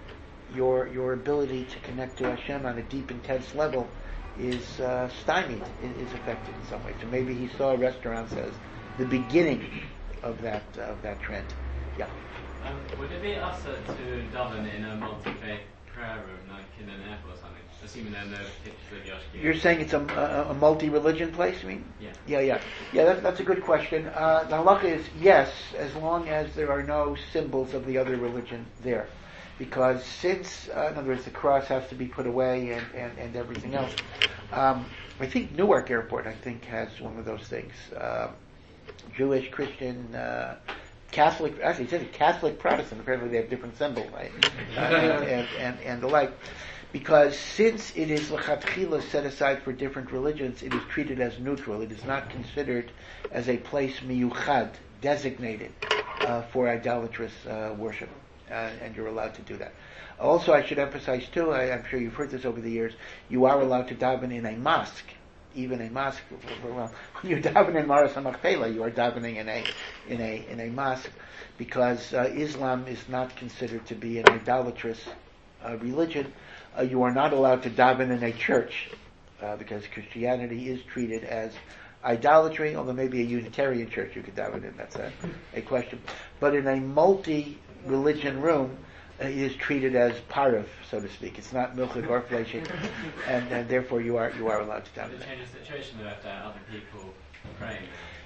your your ability to connect to Hashem on a deep, intense level is uh, stymied, is affected in some way. So maybe he saw restaurants as the beginning of that uh, of that trend. Yeah. Um, would it be usher to daven in a multi-faith prayer room, like in an airport or something? Assuming there are no pictures of Yoshki. You're saying it's a, a, a multi-religion place, you mean? Yeah. Yeah, yeah. Yeah, that, that's a good question. Uh, the halacha is yes, as long as there are no symbols of the other religion there. Because since, uh, in other words, the cross has to be put away and, and, and everything else. Um, I think Newark Airport, I think, has one of those things. Uh, Jewish, Christian, uh, Catholic, actually it says Catholic, Protestant, apparently they have different symbols, right? uh, and, and, and, and the like. Because since it is l'chatchila set aside for different religions, it is treated as neutral. It is not considered as a place miyuchad, designated uh, for idolatrous uh, worship. Uh, and you're allowed to do that. Also, I should emphasize too, I, I'm sure you've heard this over the years, you are allowed to daven in a mosque. Even a mosque, well, when you daven in Maras HaMachpelah, you are davening in a, in a, in a mosque, because uh, Islam is not considered to be an idolatrous uh, religion. Uh, you are not allowed to daven in a church, uh, because Christianity is treated as idolatry, although maybe a Unitarian church you could daven in, that's a, a question. But in a multi-religion room, uh, it is treated as parav, so to speak. It's not milchik or fleshik, and, and therefore you are you are allowed to daven. Does it change the situation though if there are other people praying?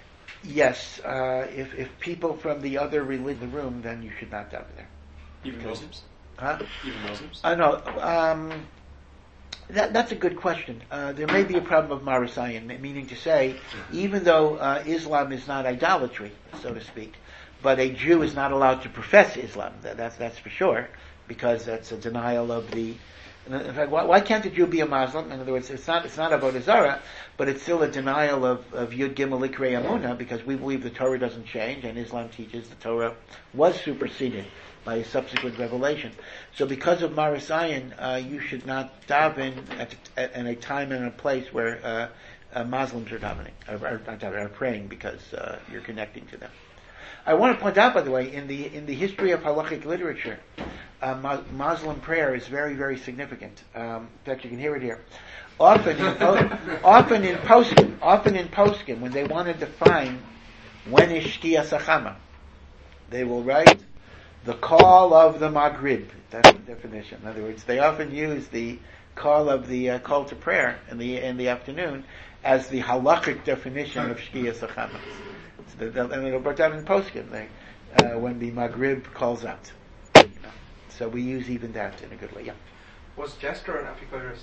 Yes, uh, if if people from the other religion in the room, then you should not daven there. Even Muslims? Huh? Even Muslims? I know. Um, that, that's a good question. Uh, there may be a problem of marasayan, meaning to say, even though uh, Islam is not idolatry, so to speak, but a Jew is not allowed to profess Islam. That, that's that's for sure, because that's a denial of the. In fact, why, why can't a Jew be a Muslim? In other words, it's not it's not avodah zarah, but it's still a denial of, of Yud Gimel Ikrei Amunah, because we believe the Torah doesn't change, and Islam teaches the Torah was superseded by a subsequent revelation. So because of Marasayan, uh, you should not daven at, at, at a time and a place where uh, uh, Muslims are davening, are, are, are praying, because uh, you're connecting to them. I want to point out, by the way, in the in the history of halachic literature, uh, Mu- Muslim prayer is very, very significant. Um, in fact, you can hear it here. Often in, po- often in poskim, often in poskim, when they want to define when is Shkia Sachama, they will write the call of the Maghrib. That's the definition. In other words, they often use the call of the uh, call to prayer in the in the afternoon as the halachic definition of Shkia Sachama. So and it'll put down in poskim they, uh, when the Maghrib calls out. You know. So we use even that in a good way. Yeah. Was Jastrow an apikoros?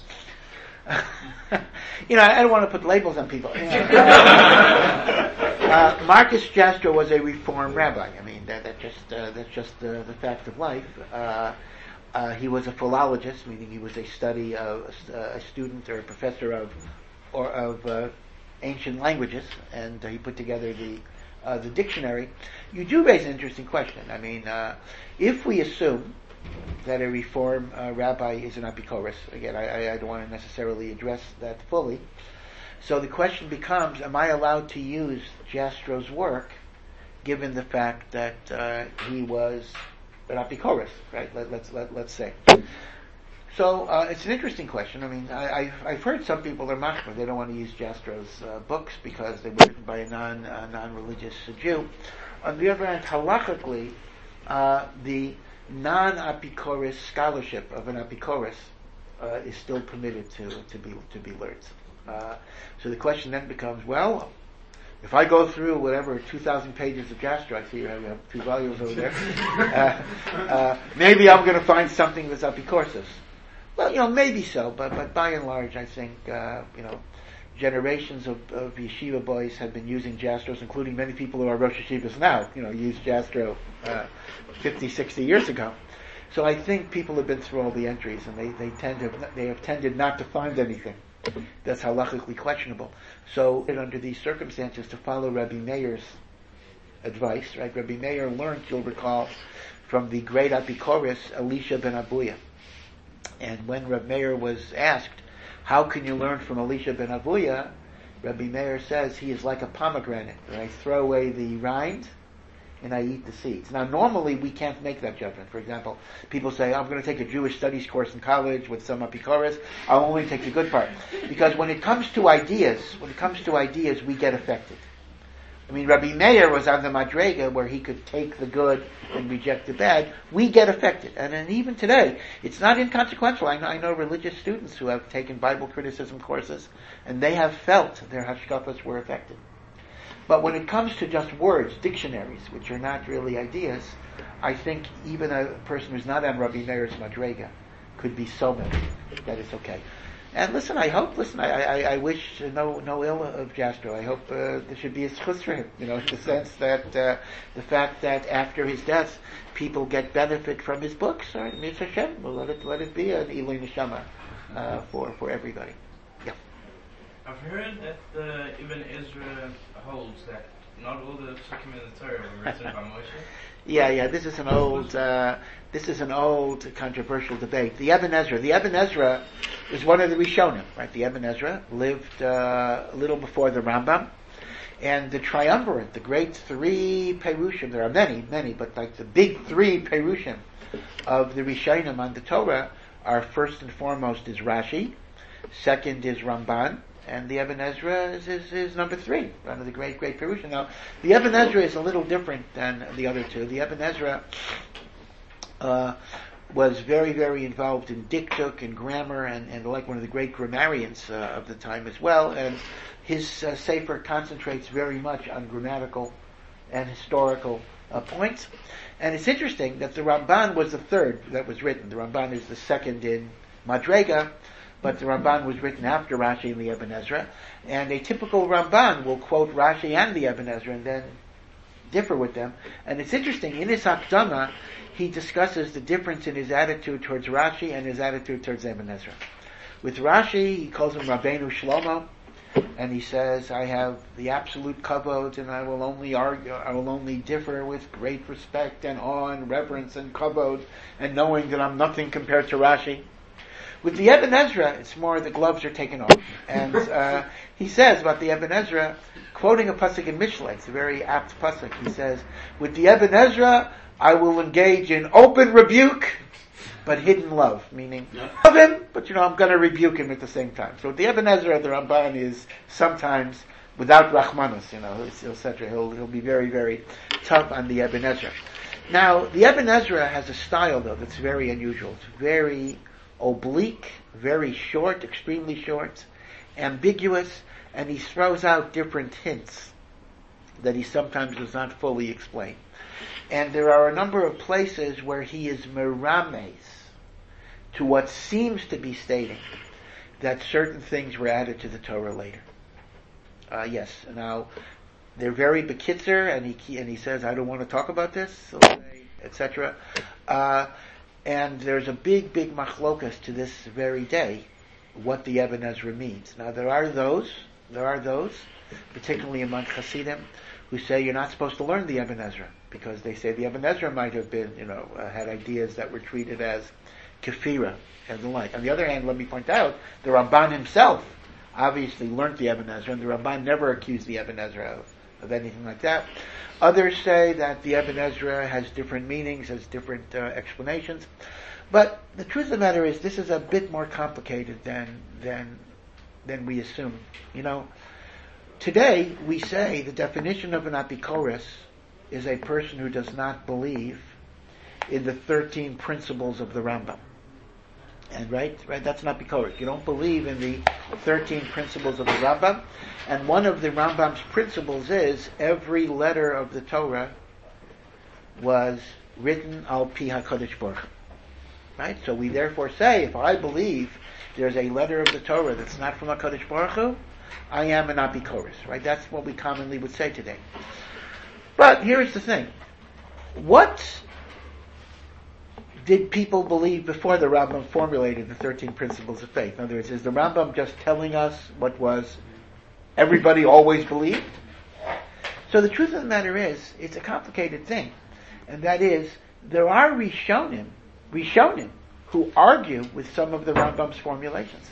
You know, I don't want to put labels on people. uh, Marcus Jastrow was a Reform rabbi. I mean, that, that just uh, that's just uh, the fact of life. Uh, uh, he was a philologist, meaning he was a study of a student or a professor of or of uh, ancient languages, and uh, he put together the uh, the dictionary. You do raise an interesting question. I mean, uh, if we assume that a Reform uh, rabbi is an apikoros. Again, I, I don't want to necessarily address that fully. So the question becomes, am I allowed to use Jastrow's work given the fact that uh, he was an apikoros, right? Let, let's let, let's say. So uh, it's an interesting question. I mean, I, I've, I've heard some people are machmer. They don't want to use Jastrow's uh, books because they were written by a non uh, non-religious Jew. On the other hand, halachically, uh, the non-apikoros scholarship of an apikoros uh, is still permitted to to be to be learned. Uh, so the question then becomes, well, if I go through whatever two thousand pages of Jastrow, I see you have, you have two volumes over there. uh, uh, maybe I'm going to find something that's apikoros. Well, you know, maybe so, but but by and large, I think uh, you know, generations of, of yeshiva boys have been using Jastrows, including many people who are Rosh Yeshivas now. You know, used Jastrow uh, fifty, sixty years ago. So I think people have been through all the entries, and they, they tend to they have tended not to find anything that's halachically questionable. So under these circumstances, to follow Rabbi Meir's advice, right? Rabbi Meir learned, you'll recall, from the great Apikoros, Elisha ben Abuya. And when Rabbi Meir was asked, how can you learn from Elisha ben Abuya? Rabbi Meir says he is like a pomegranate. I throw away the rind and I eat the seeds. Now, normally we can't make that judgment. For example, people say, I'm going to take a Jewish studies course in college with some Apikoros. I'll only take the good part. Because when it comes to ideas, when it comes to ideas, we get affected. I mean, Rabbi Meir was on the Madrega where he could take the good and reject the bad. We get affected. And then even today, it's not inconsequential. I know, I know religious students who have taken Bible criticism courses, and they have felt their hashkafas were affected. But when it comes to just words, dictionaries, which are not really ideas, I think even a person who's not on Rabbi Meir's Madrega could be so many that it's okay. And listen, I hope, listen, I, I, I wish no no ill of Jastrow. I hope uh, there should be a schus for him, you know, in the sense that uh, the fact that after his death, people get benefit from his books. All right, Mitzvah Hashem, well, let it let it be an Ilui Neshama uh, for for everybody. Yeah. I've heard that the Ibn Ezra holds that not all the psukim in the Torah were written by Moshe. Yeah, yeah. This is an old, uh, this is an old controversial debate. The Ibn Ezra, the Ibn Ezra is one of the Rishonim, right? The Ibn Ezra lived uh, a little before the Rambam, and the triumvirate, the great three Perushim. There are many, many, but like the big three Perushim of the Rishonim on the Torah are first and foremost is Rashi, second is Ramban, and the Ibn Ezra is, is, is number three, one of the great, great Perushim. Now, the Ibn Ezra is a little different than the other two. The Ibn Ezra uh, was very, very involved in diktuk and grammar, and, and like one of the great grammarians uh, of the time as well. And his uh, sefer concentrates very much on grammatical and historical uh, points. And it's interesting that the Ramban was the third that was written. The Ramban is the second in Madrega, but the Ramban was written after Rashi and the Ibn Ezra. And a typical Ramban will quote Rashi and the Ibn Ezra and then differ with them. And it's interesting, in his Hakdama, he discusses the difference in his attitude towards Rashi and his attitude towards Ibn Ezra. With Rashi, he calls him Rabbeinu Shlomo, and he says, I have the absolute kavod, and I will only argue, I will only differ with great respect and awe and reverence and kavod, and knowing that I'm nothing compared to Rashi. With the Ibn Ezra, it's more the gloves are taken off. And uh, he says about the Ibn Ezra, quoting a pasuk in Mishlei, it's a very apt pasuk, he says, with the Ibn Ezra, I will engage in open rebuke, but hidden love, meaning, love him, but you know, I'm going to rebuke him at the same time. So with the Ibn Ezra, the Ramban is sometimes without Rachmanus, you know, et cetera. He'll, he'll be very, very tough on the Ibn Ezra. Now, the Ibn Ezra has a style, though, that's very unusual. It's very oblique, very short, extremely short, ambiguous, and he throws out different hints that he sometimes does not fully explain. And there are a number of places where he is merames to what seems to be stating that certain things were added to the Torah later. Uh, yes, now, they're very bekitzer, and he and he says, I don't want to talk about this, et cetera. Uh, And there's a big, big machlokas to this very day, what the Ibn Ezra means. Now there are those, there are those, particularly among Hasidim, who say you're not supposed to learn the Ibn Ezra, because they say the Ibn Ezra might have been, you know, uh, had ideas that were treated as kefira and the like. On the other hand, let me point out, the Ramban himself obviously learned the Ibn Ezra, and the Ramban never accused the Ibn Ezra of, of anything like that. Others say that the Ibn Ezra has different meanings, has different uh, explanations. But the truth of the matter is, this is a bit more complicated than than than we assume. You know, today we say the definition of an apikoros is a person who does not believe in the thirteen principles of the Rambam. And right, right, that's not apikoros. You don't believe in the thirteen principles of the Rambam. And one of the Rambam's principles is every letter of the Torah was written al pi HaKadosh Baruch Hu. Right? So we therefore say, if I believe there's a letter of the Torah that's not from HaKadosh Baruch Hu, I am an apikoros. Right? That's what we commonly would say today. But here's the thing. What did people believe before the Rambam formulated the thirteen principles of faith? In other words, is the Rambam just telling us what was everybody always believed? So the truth of the matter is, it's a complicated thing. And that is, there are Rishonim, Rishonim, who argue with some of the Rambam's formulations.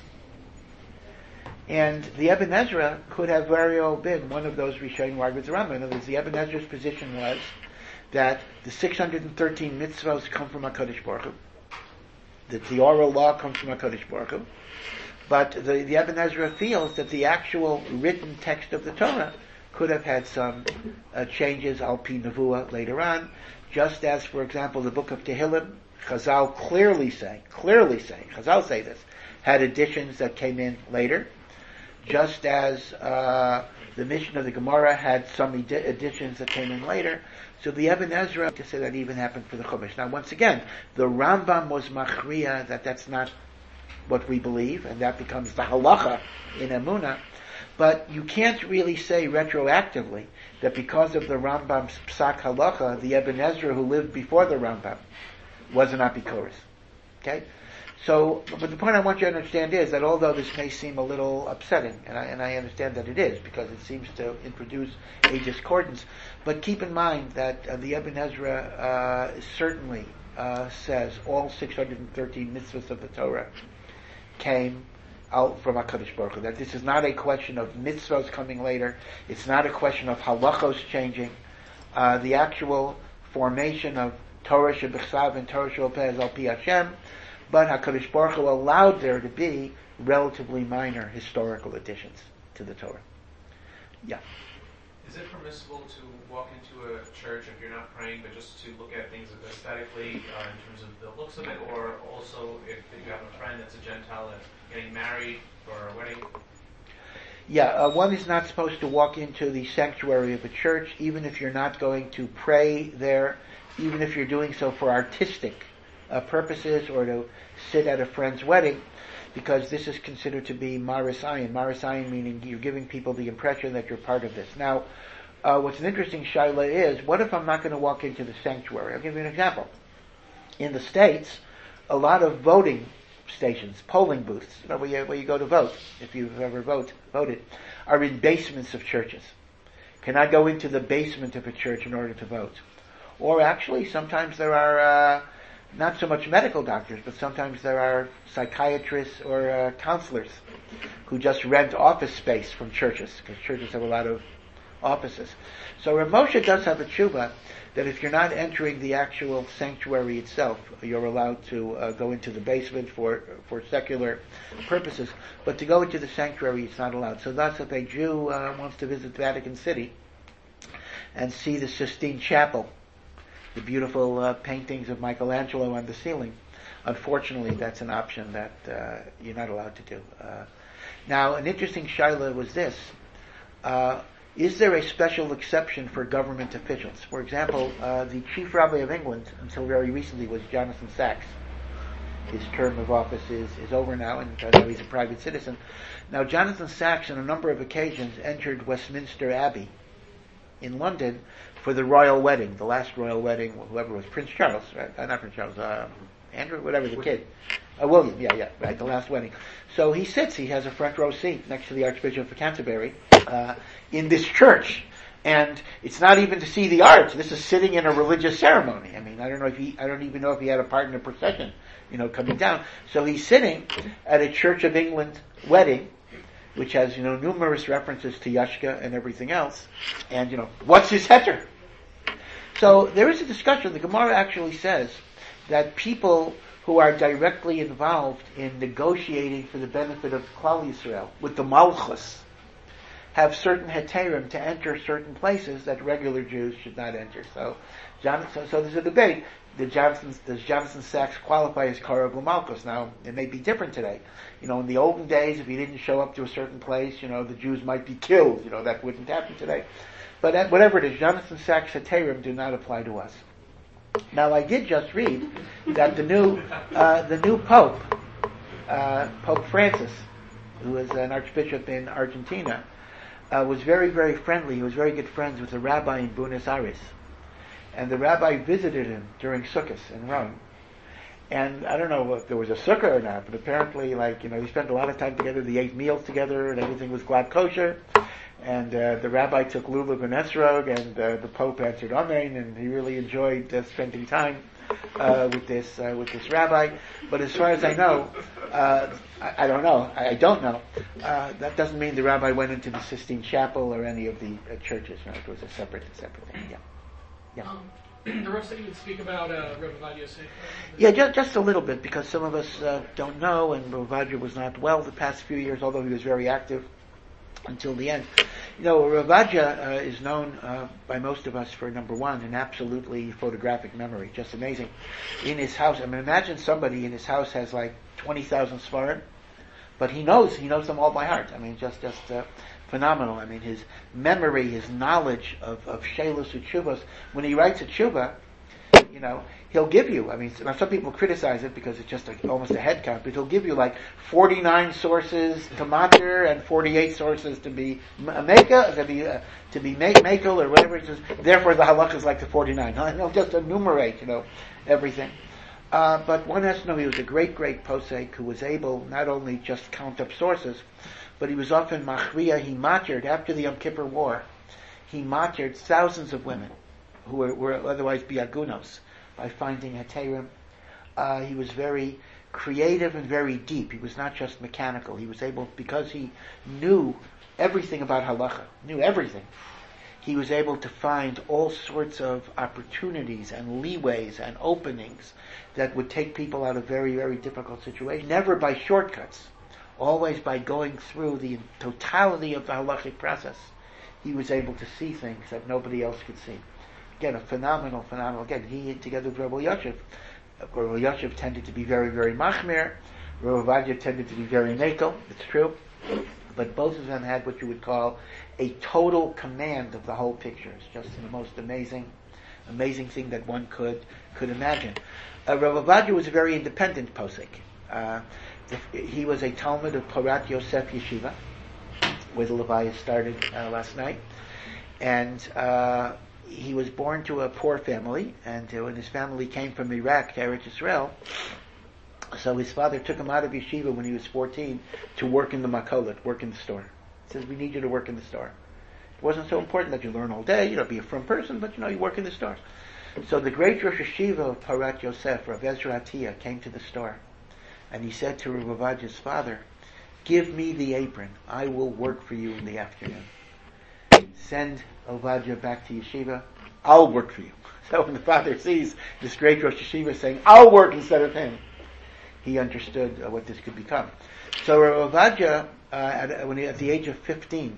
And the Ibn Ezra could have very well been one of those Rishonim who argued with the Rambam. In other words, the Ibn Ezra's position was that the six hundred thirteen mitzvahs come from HaKadosh Baruch Hu. That the oral law comes from HaKadosh Baruch Hu. But the, the Ibn Ezra feels that the actual written text of the Torah could have had some uh, changes, al pi nevuah, later on. Just as, for example, the book of Tehillim, Chazal clearly say, clearly say, Chazal say this, had additions that came in later. Just as uh, the Mishnah of the Gemara had some edi- additions that came in later. So the Ibn Ezra to say that even happened for the Chumash. Now, once again, the Rambam was machriya that that's not what we believe, and that becomes the halacha in Emunah. But you can't really say retroactively that because of the Rambam's psak halacha, the Ibn Ezra who lived before the Rambam was an apikoros. Okay? So, but the point I want you to understand is that although this may seem a little upsetting, and I, and I understand that it is, because it seems to introduce a discordance, but keep in mind that uh, the Ibn Ezra uh, certainly uh, says all six hundred thirteen mitzvahs of the Torah came out from HaKadosh Baruch Hu. That this is not a question of mitzvahs coming later, it's not a question of halachos changing. Uh, the actual formation of Torah Shebichsav and Torah She'al-Peh is al-Pi Hashem, but HaKadosh Baruch Hu allowed there to be relatively minor historical additions to the Torah. Yeah. Is it permissible to walk into a church if you're not praying, but just to look at things aesthetically uh, in terms of the looks of it, or also if you have a friend that's a Gentile that's getting married for a wedding? Yeah, uh, one is not supposed to walk into the sanctuary of a church, even if you're not going to pray there, even if you're doing so for artistic uh, purposes or to sit at a friend's wedding, because this is considered to be maris ayin. Maris ayin meaning you're giving people the impression that you're part of this. Now, uh, what's an interesting shaila is, what if I'm not going to walk into the sanctuary? I'll give you an example. In the States, a lot of voting stations, polling booths, you know, where you, where you go to vote, if you've ever vote, voted, are in basements of churches. Can I go into the basement of a church in order to vote? Or actually, sometimes there are uh, not so much medical doctors, but sometimes there are psychiatrists or uh, counselors who just rent office space from churches, because churches have a lot of offices. So Rav Moshe does have a tshuva that if you're not entering the actual sanctuary itself, you're allowed to uh, go into the basement for for secular purposes, but to go into the sanctuary, it's not allowed. So thus, if a Jew uh, wants to visit Vatican City and see the Sistine Chapel, the beautiful uh, paintings of Michelangelo on the ceiling, unfortunately, that's an option that uh, you're not allowed to do. Uh, now, an interesting shaila was this. Uh, Is there a special exception for government officials? For example, uh, the chief rabbi of England, until very recently, was Jonathan Sacks. His term of office is, is over now, and I know he's a private citizen. Now, Jonathan Sacks, on a number of occasions, entered Westminster Abbey in London for the royal wedding, the last royal wedding, whoever was, Prince Charles, right? Uh, not Prince Charles, uh, Andrew, whatever, the kid. Uh, William, yeah, yeah, right, the last wedding. So he sits, he has a front row seat next to the Archbishop of Canterbury, uh, in this church. And it's not even to see the arts, this is sitting in a religious ceremony. I mean, I don't know if he, I don't even know if he had a part in the procession, you know, coming down. So he's sitting at a Church of England wedding, which has, you know, numerous references to Yashka and everything else. And, you know, what's his heter? So there is a discussion. The Gemara actually says that people who are directly involved in negotiating for the benefit of Klal Yisrael with the Malchus have certain heterim to enter certain places that regular Jews should not enter. So, Jonathan, so there's a debate. Did Jonathan, does Jonathan Sacks qualify as Karab Malchus? Now, it may be different today. You know, in the olden days, if you didn't show up to a certain place, you know, the Jews might be killed. You know, that wouldn't happen today. But that, whatever it is, Jonathan Sacks' heterim do not apply to us. Now, I did just read that the new uh, the new Pope, uh, Pope Francis, who is an archbishop in Argentina, uh, was very, very friendly. He was very good friends with a rabbi in Buenos Aires. And the rabbi visited him during Sukkot in Rome. And I don't know if there was a sukkah or not, but apparently, like, you know, they spent a lot of time together, they ate meals together, and everything was glad kosher. And uh, the rabbi took lulav and esrog, and uh, the Pope answered amen, and he really enjoyed uh, spending time uh, with this uh, with this rabbi. But as far as I know, uh, I, I don't know, I, I don't know, uh, that doesn't mean the rabbi went into the Sistine Chapel or any of the uh, churches. No, it was a separate, separate thing, yeah. Yeah. Um, the rest of you would speak about uh, Rebbe Ovadia Yosef. Yeah, just, just a little bit, because some of us uh, don't know, and Rebbe Ovadia was not well the past few years, although he was very active until the end. You know, Rebbe Ovadia uh, is known uh, by most of us for, number one, an absolutely photographic memory, just amazing. In his house, I mean, imagine somebody in his house has like twenty thousand svarim, but he knows, he knows them all by heart. I mean, just, just uh, phenomenal. I mean, his memory, his knowledge of, of Sheilus and Tshuvos. When he writes a Tshuva, you know, he'll give you, I mean, now some people criticize it because it's just like almost a head count, but he'll give you like forty-nine sources to matter and forty-eight sources to be meka, to be, uh, to be makel or whatever it is. Therefore the halakha is like the forty-nine. And he'll just enumerate, you know, everything. Uh, but one has to know he was a great, great posek who was able not only just count up sources, but he was often machriya. He martyred, after the Yom Kippur War, he martyred thousands of women who were, were otherwise biagunos by finding heterim. Uh, he was very creative and very deep. He was not just mechanical. He was able, because he knew everything about halacha, knew everything, he was able to find all sorts of opportunities and leeways and openings that would take people out of very, very difficult situations. Never by shortcuts. Always by going through the totality of the halachic process, he was able to see things that nobody else could see. Again, a phenomenal, phenomenal. Again, he together with Rebbe Yosef. Rebbe Yosef tended to be very, very machmir. Rebbe Ovadia tended to be very mekel. It's true, but both of them had what you would call a total command of the whole picture. It's just the most amazing, amazing thing that one could could imagine. Uh, Rebbe Ovadia was a very independent posek. Uh, He was a Talmud of Porat Yosef Yeshiva, where the Levaya started uh, last night. And uh, he was born to a poor family, and uh, when his family came from Iraq to Eretz Yisrael, so his father took him out of yeshiva when he was fourteen to work in the makolet, work in the store. He says, we need you to work in the store. It wasn't so important that you learn all day, you know, be a frum person, but you know, you work in the store. So the great Rosh Yeshiva of Porat Yosef, Rav Ezra Atiyah, came to the store. And he said to Rebbe Ovadia's father, give me the apron. I will work for you in the afternoon. Send Ovadia back to yeshiva. I'll work for you. So when the father sees this great Rosh Yeshiva saying, I'll work instead of him, he understood uh, what this could become. So Rebbe Ovadia, uh, at, when he, at the age of fifteen,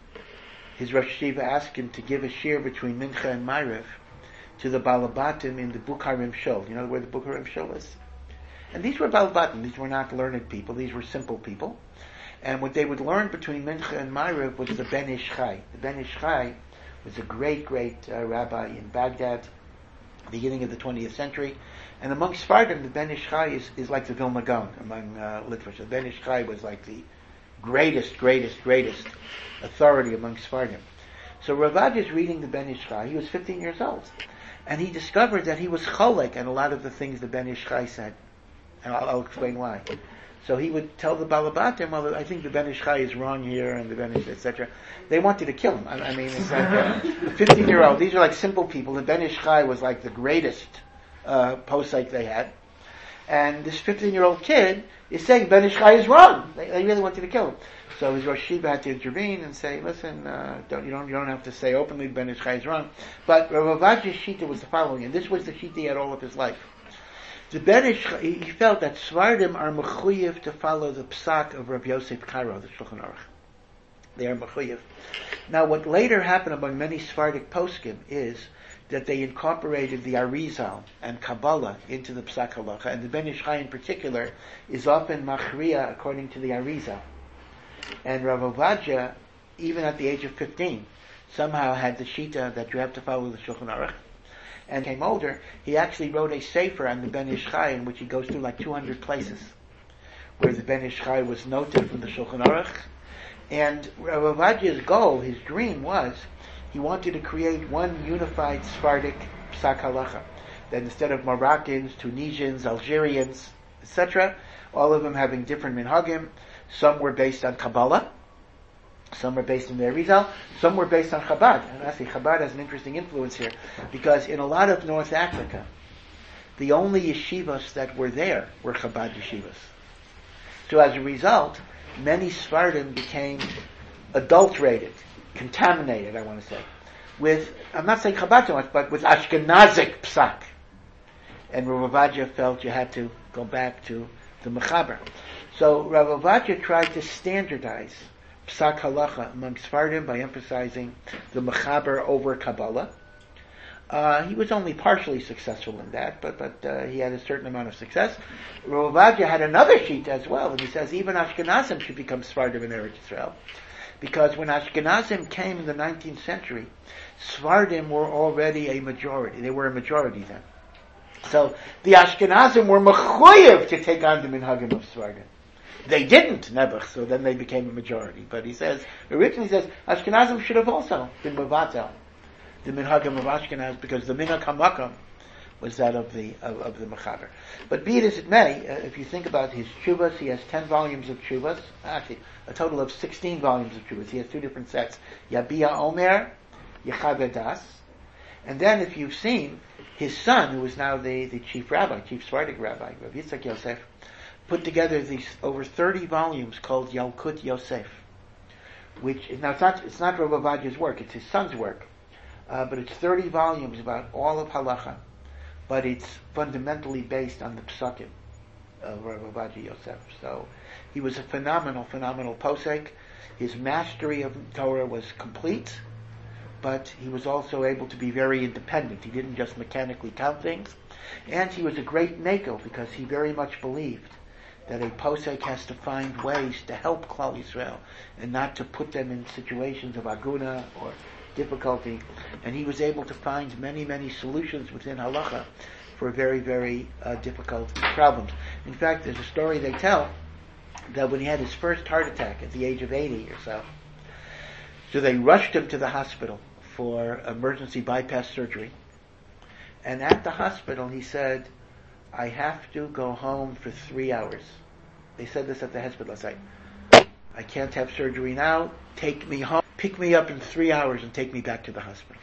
his Rosh Yeshiva asked him to give a shir between Mincha and Ma'ariv to the Balabatim in the Bukharim Shul. You know where the Bukharim Shul is? And these were Balabatim. These were not learned people. These were simple people. And what they would learn between Mincha and Ma'ariv was the Ben Ish Chai. The Ben Ish Chai was a great, great uh, rabbi in Baghdad, beginning of the twentieth century. And among Sfardim, the Ben Ish Chai is, is like the Vilna Gaon among uh, literature. The Ben Ish Chai was like the greatest, greatest, greatest authority among Sfardim. So Rav Ovadia is reading the Ben Ish Chai. He was fifteen years old. And he discovered that he was cholek and a lot of the things the Ben Ish Chai said. And I'll, I'll explain why. So he would tell the Balabatim, well, I think the Ben Ish Chai is wrong here, and the Ben Ish, et cetera. They wanted to kill him. I, I mean, it's like a fifteen-year-old. These are like simple people. The Ben Ish Chai was like the greatest uh, posek they had. And this fifteen-year-old kid is saying Ben Ish Chai is wrong. They, they really wanted to kill him. So his Rosh Yeshiva had to intervene and say, listen, uh, don't, you don't you don't have to say openly Ben Ish Chai is wrong. But Rav Ovadia's shita was the following, and this was the shita he had all of his life. The Ben Ish Chai, he felt that Svardim are mechuyev to follow the psak of Rav Yosef Karo, the Shulchan Aruch. They are mechuyev. Now, what later happened among many Svardik poskim is that they incorporated the Arizal and Kabbalah into the psak halacha, and the Ben Ish Chai in particular is often machriya according to the Arizal. And Rav Ovadia, even at the age of fifteen, somehow had the shita that you have to follow the Shulchan Aruch. And came older, he actually wrote a sefer on the Ben Ish Chai in which he goes through like two hundred places where the Ben Ish Chai was noted from the Shulchan Aruch. And Rav Ovadia's goal, his dream was, he wanted to create one unified Sephardic psak halacha. that instead of Moroccans, Tunisians, Algerians, et cetera, all of them having different minhagim. Some were based on Kabbalah, some were based on the Arizal, some were based on Chabad. And actually Chabad has an interesting influence here, because in a lot of North Africa, the only yeshivas that were there were Chabad yeshivas. So as a result, many Sephardim became adulterated, contaminated, I want to say, with, I'm not saying Chabad so much, but with Ashkenazic psak. And Rav Ovadia felt you had to go back to the Mechaber. So Rav Ovadia tried to standardize psak halacha among Sephardim by emphasizing the Mechaber over Kabbalah. Uh, he was only partially successful in that, but but uh, he had a certain amount of success. Rav Ovadia had another sheet as well, and he says even Ashkenazim should become Sephardim in Eretz Yisrael, because when Ashkenazim came in the nineteenth century, Sephardim were already a majority. They were a majority then. So the Ashkenazim were mechuyev to take on the minhagim of Sephardim. They didn't, Nebuch, so then they became a majority. But he says, originally he says, Ashkenazim should have also been mevatel the minhagim of Ashkenaz, because the minhag hamakam was that of the of, of the Mechaber. But be it as it may, uh, if you think about his tshuvas, he has ten volumes of tshuvas, actually a total of sixteen volumes of tshuvas. He has two different sets, Yabia Omer, Yechavedas, and then if you've seen his son, who is now the, the chief rabbi, chief Sephardic rabbi, Rav Yitzchak Yosef, put together these over thirty volumes called Yalkut Yosef, which now it's not it's not Rav Ovadia's work, it's his son's work. Uh, but it's thirty volumes about all of halacha, but it's fundamentally based on the psakim of Rav Ovadia Yosef. So he was a phenomenal, phenomenal posek. His mastery of Torah was complete, but he was also able to be very independent. He didn't just mechanically count things, and he was a great neko because he very much believed that a posek has to find ways to help Klal Yisrael and not to put them in situations of aguna or difficulty, and he was able to find many, many solutions within halacha for very, very uh, difficult problems. In fact, there's a story they tell that when he had his first heart attack at the age of eighty or so, so they rushed him to the hospital for emergency bypass surgery, and at the hospital he said, I have to go home for three hours. They said this at the hospital site. I can't have surgery now, take me home. Pick me up in three hours and take me back to the hospital.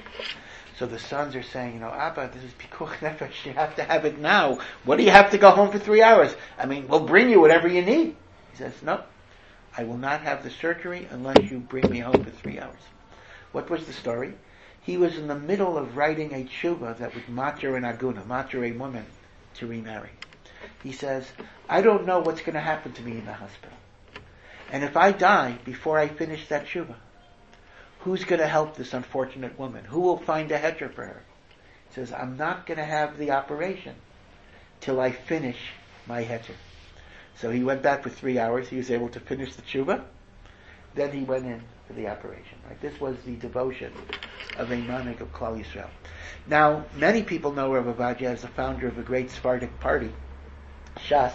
So the sons are saying, you know, Abba, this is pikuach nefesh. You have to have it now. What do you have to go home for three hours? I mean, we'll bring you whatever you need. He says, no, I will not have the surgery unless you bring me home for three hours. What was the story? He was in the middle of writing a tshuva that would matir an aguna, matir a woman to remarry. He says, I don't know what's going to happen to me in the hospital. And if I die before I finish that tshuva, who's going to help this unfortunate woman? Who will find a heter for her? He says, I'm not going to have the operation till I finish my heter. So he went back for three hours. He was able to finish the tshuva. Then he went in for the operation. Right? This was the devotion of a manik of Klal Yisrael. Now, many people know Rav Ovadia as the founder of a great Sephardic party, Shas.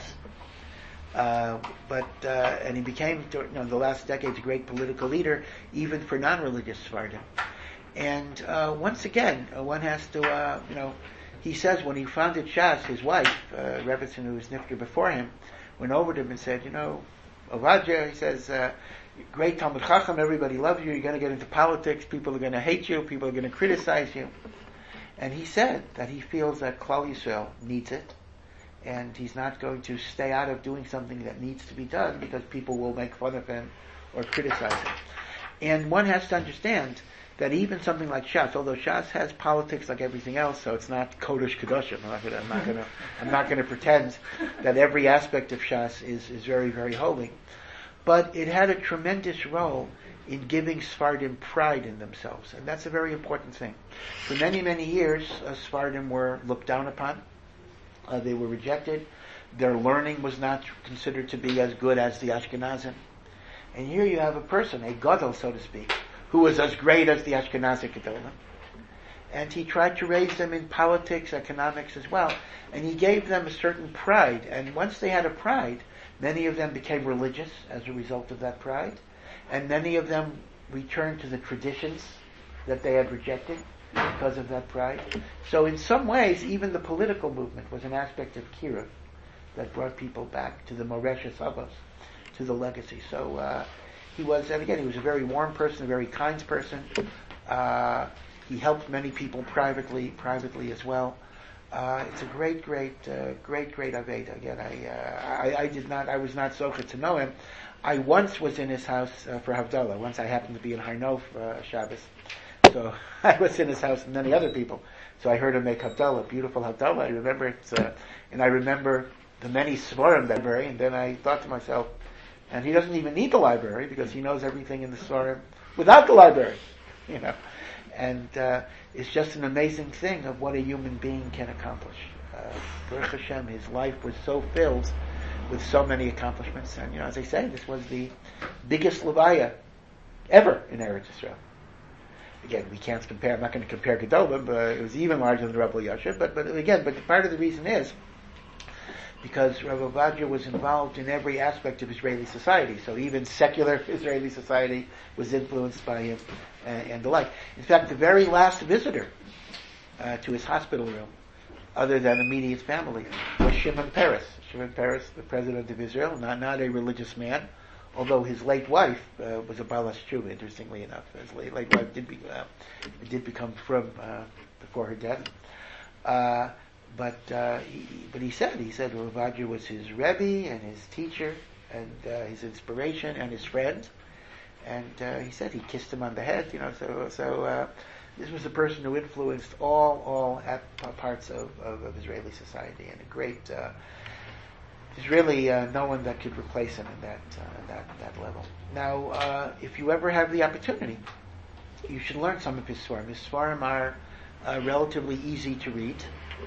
Uh, but uh, and he became, you know, in the last decades, a great political leader, even for non-religious Sephardim. And uh, once again, uh, one has to, uh, you know, he says when he founded Shas, his wife, uh, Rebbetzin, who was nifter before him, went over to him and said, you know, Ovadia, he says, uh, great Talmud Chacham, everybody loves you, you're going to get into politics, people are going to hate you, people are going to criticize you. And he said that he feels that Klal Yisrael needs it, and he's not going to stay out of doing something that needs to be done because people will make fun of him or criticize him. And one has to understand that even something like Shas, although Shas has politics like everything else, so it's not Kodesh Kedoshim. I'm not going to, I'm not going to, I'm not going to pretend that every aspect of Shas is, is very, very holy. But it had a tremendous role in giving Sephardim pride in themselves, and that's a very important thing. For many, many years, uh, Sephardim were looked down upon. Uh, they were rejected. Their learning was not considered to be as good as the Ashkenazim. And here you have a person, a gadol, so to speak, who was as great as the Ashkenazi Gedolim. And he tried to raise them in politics, economics as well. And he gave them a certain pride. And once they had a pride, many of them became religious as a result of that pride. And many of them returned to the traditions that they had rejected. because of that pride. So in some ways, even the political movement was an aspect of Kiruv that brought people back to the Moreshes Avos, to the legacy. So uh, he was, and again, he was a very warm person, a very kind person. Uh, he helped many people privately, privately as well. Uh, it's a great, great, uh, great, great Aveda. Again, I, uh, I, I did not, I was not so good to know him. I once was in his house uh, for Havdalah. Once I happened to be in Har Nof uh, Shabbos, so I was in his house and many other people. So I heard him make Havdalah, beautiful Havdalah. I remember it, uh, and I remember the many Svarim library. And then I thought to myself, and he doesn't even need the library because he knows everything in the Svarim without the library, you know. And uh, it's just an amazing thing of what a human being can accomplish. Uh, Baruch Hashem, his life was so filled with so many accomplishments. And, you know, as I say, this was the biggest Levaya ever in Eretz Yisrael. Again, we can't compare, I'm not going to compare Gedolim, but it was even larger than Rabbi Yasher. But, but again, but part of the reason is because Rav Ovadia was involved in every aspect of Israeli society. So even secular Israeli society was influenced by him and, and the like. In fact, the very last visitor uh, to his hospital room, other than immediate family, was Shimon Peres. Shimon Peres, the president of Israel, not, not a religious man, although his late wife uh, was a Balas Tshuva, interestingly enough. His late, late wife did, be, uh, did become from uh, before her death. Uh, But uh, he, but he said he said Rav Ovadia was his Rebbe and his teacher and uh, his inspiration and his friend, and uh, he said he kissed him on the head. You know, so so uh, this was a person who influenced all all at, uh, parts of, of, of Israeli society, and a great. Uh, there's really uh, no one that could replace him in that uh, that that level. Now, uh, if you ever have the opportunity, you should learn some of his Svarim. His Svarim are uh, relatively easy to read.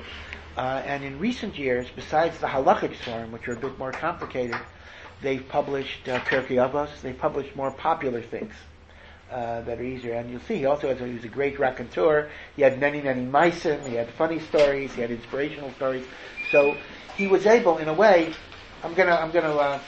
Uh, and in recent years, besides the halachic Svarim, which are a bit more complicated, they've published uh, Pirkei Avos. They've published more popular things uh, that are easier. And you'll see, he also has a, he was a great raconteur. He had many, many maisim. He had funny stories. He had inspirational stories. So he was able, in a way, I'm gonna, I'm gonna uh,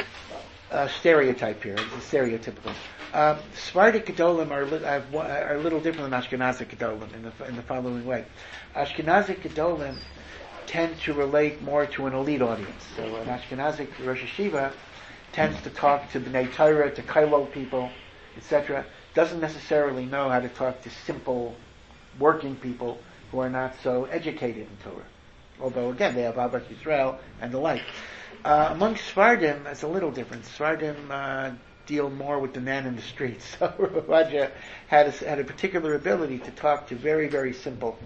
uh, stereotype here. This is stereotypical. Uh, Sephardic Gedolim are, li- are a little different than Ashkenazic Gedolim in the in the following way. Ashkenazic Gedolim tend to relate more to an elite audience. So an Ashkenazic Rosh Hashiva tends to talk to Bnei Torah, to Kailol people, et cetera. Doesn't necessarily know how to talk to simple working people who are not so educated in Torah. Although again, they have Ahavas Yisrael and the like. Uh, among Sephardim, it's a little different. Sephardim uh, deal more with the man in the streets. So Rav Ovadia had a, had a particular ability to talk to very, very simple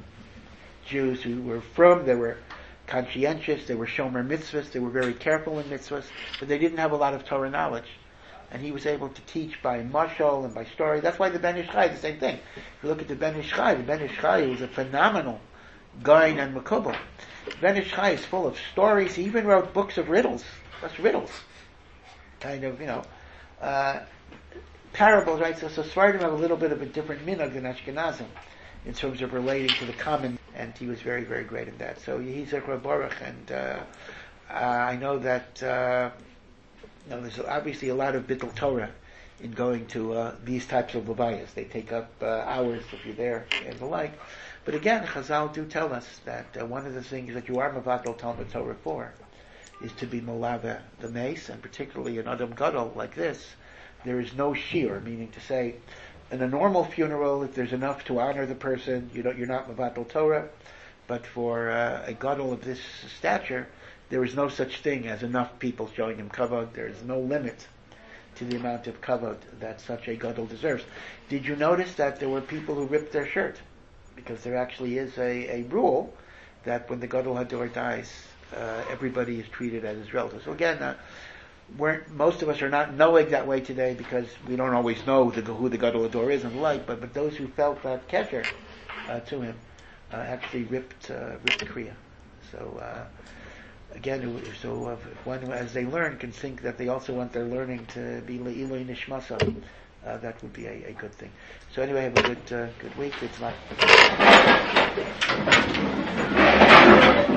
Jews who were from, they were conscientious, they were shomer mitzvahs, they were very careful in mitzvahs, but they didn't have a lot of Torah knowledge. And he was able to teach by mashal and by story. That's why the Ben Ish Chai is the same thing. If you look at the Ben Ish Chai, the Ben Ish Chai was a phenomenal Gaon and Makubal. Ben Ish Chai is full of stories. He even wrote books of riddles. That's riddles. Kind of, you know, uh, parables, right? So, so Sephardim have a little bit of a different minhag than Ashkenazim in terms of relating to the common, and he was very, very great in that. So Yehi Zechor Baruch, and uh, uh, I know that uh, you know, there's obviously a lot of Bittul Torah in going to uh, these types of levayas. They take up uh, hours if you're there and the like. But again, Chazal do tell us that uh, one of the things that you are Mavatal Talmud Torah for is to be Molava the mace, and particularly in Adam Gadol like this, there is no shiur, meaning to say, in a normal funeral, if there's enough to honor the person, you don't, you're not Mavatal Torah. But for uh, a gadol of this stature, there is no such thing as enough people showing him kavod. There is no limit to the amount of kavod that such a gadol deserves. Did you notice that there were people who ripped their shirt? Because there actually is a, a rule that when the gadol hador dies, uh, everybody is treated as his relative. So again, uh, We're, most of us are not knowing that way today because we don't always know the, who the Gadol Hador is and the like, but, but those who felt that kesher uh, to him uh, actually ripped uh, ripped Kriya. So uh, again, so uh, if one, as they learn, can think that they also want their learning to be Le'iloi Nishmasa, uh, that would be a, a good thing. So anyway, have a good uh, good week. It's not.